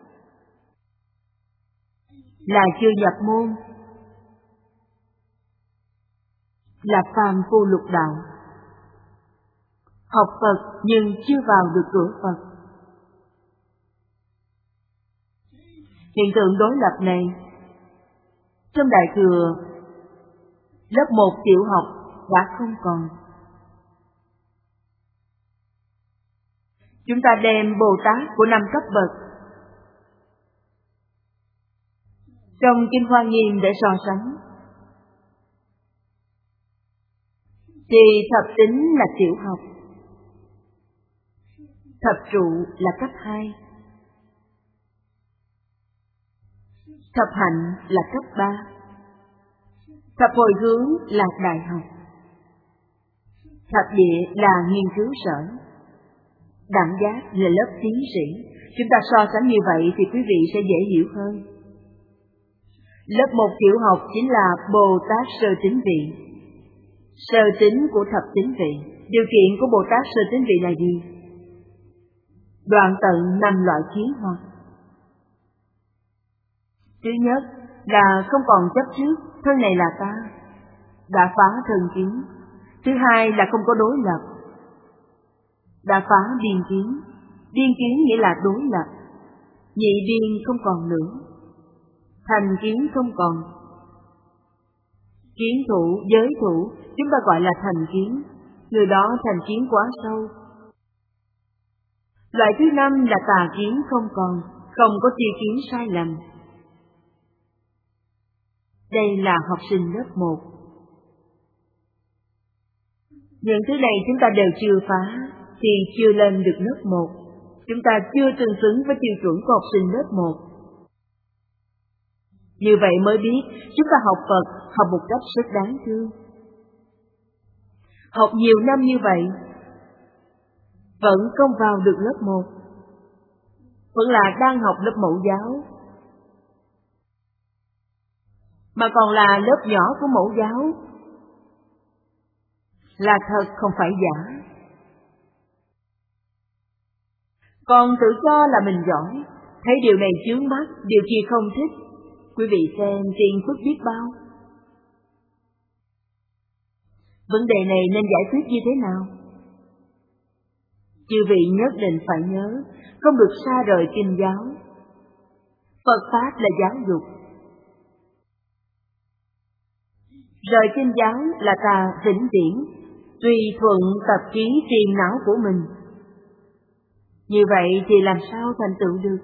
[SPEAKER 2] là chưa nhập môn, là phàm phu lục đạo, học Phật nhưng chưa vào được cửa Phật. Hiện tượng đối lập này trong Đại Thừa lớp một tiểu học đã không còn. Chúng ta đem Bồ Tát của năm cấp bậc trong Kinh Hoa Nghiêm để so sánh, thì thập tính là tiểu học, thập trụ là cấp hai, thập hạnh là cấp ba, thập hồi hướng là đại học, thập địa là nghiên cứu sở, đẳng giác là lớp tiến sĩ. Chúng ta so sánh như vậy thì quý vị sẽ dễ hiểu hơn. Lớp một tiểu học chính là Bồ Tát sơ tính vị. Sơ tính của thập tính vị. Điều kiện của Bồ Tát sơ tính vị là gì? Đoạn tận năm loại kiến hoặc. Thứ nhất là không còn chấp trước, thân này là ta, đã phá thân kiến. Thứ hai là không có đối lập, đã phá biên kiến. Biên kiến nghĩa là đối lập, nhị biên không còn nữa, thành kiến không còn. Kiến thủ, giới thủ, chúng ta gọi là thành kiến, người đó thành kiến quá sâu. Loại thứ năm là tà kiến không còn, không có tri kiến sai lầm. Đây là học sinh lớp một. Những thứ này chúng ta đều chưa phá, thì chưa lên được lớp một. Chúng ta chưa tương xứng với tiêu chuẩn của học sinh lớp một. Như vậy mới biết chúng ta học Phật học một cách rất đáng thương. Học nhiều năm như vậy, vẫn không vào được lớp một, vẫn là đang học lớp mẫu giáo, mà còn là lớp nhỏ của mẫu giáo, là thật không phải giả. Còn tự cho là mình giỏi, thấy điều này chướng mắt, điều kia không thích. Quý vị xem tiền phước biết bao. Vấn đề này nên giải quyết như thế nào? Chư vị nhất định phải nhớ, không được xa rời kinh giáo. Phật Pháp là giáo dục. Rời kinh giáo là ta vĩnh viễn, tùy thuận tập khí triền não của mình. Như vậy thì làm sao thành tựu được?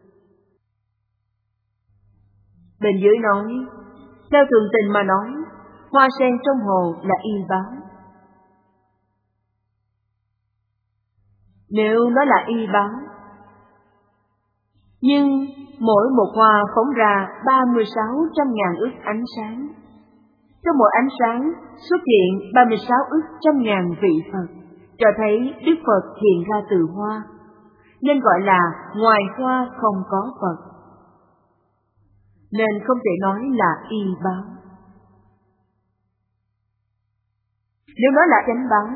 [SPEAKER 2] Bên dưới nói, theo thường tình mà nói, hoa sen trong hồ là y báo. Nếu nó là y báo, nhưng mỗi một hoa phóng ra ba mươi sáu trăm ngàn ức ánh sáng. Trong mỗi ánh sáng xuất hiện ba mươi sáu ức trăm ngàn vị Phật, cho thấy Đức Phật hiện ra từ hoa. nên gọi là ngoài hoa không có Phật. Nên không thể nói là y báo. Nếu nói là chánh báo,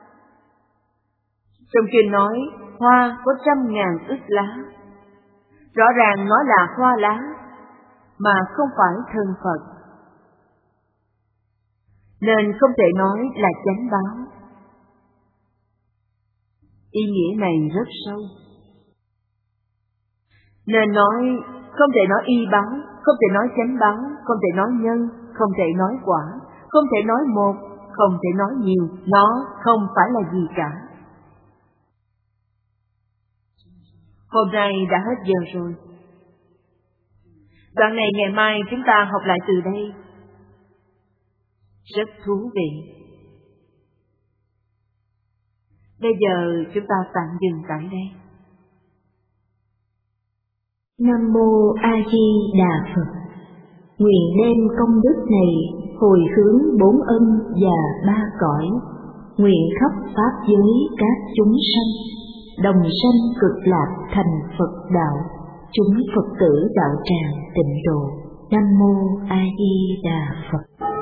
[SPEAKER 2] trong kinh nói hoa có trăm ngàn ức lá, rõ ràng nói là hoa lá, mà không phải thân Phật. Nên không thể nói là chánh báo. Ý nghĩa này rất sâu. Nên nói không thể nói y báo, không thể nói chánh báo, không thể nói nhân, không thể nói quả, không thể nói một, không thể nói nhiều, nó không phải là gì cả. Hôm nay đã hết giờ rồi. Đoạn này ngày mai chúng ta học lại từ đây. Rất thú vị. Bây giờ chúng ta tạm dừng tại đây.
[SPEAKER 1] Nam mô A Di Đà Phật. Nguyện đem công đức này hồi hướng bốn ân và ba cõi, nguyện khắp pháp giới các chúng sanh đồng sanh cực lạc thành Phật đạo, chúng Phật tử đạo tràng tịnh độ. Nam mô A Di Đà Phật.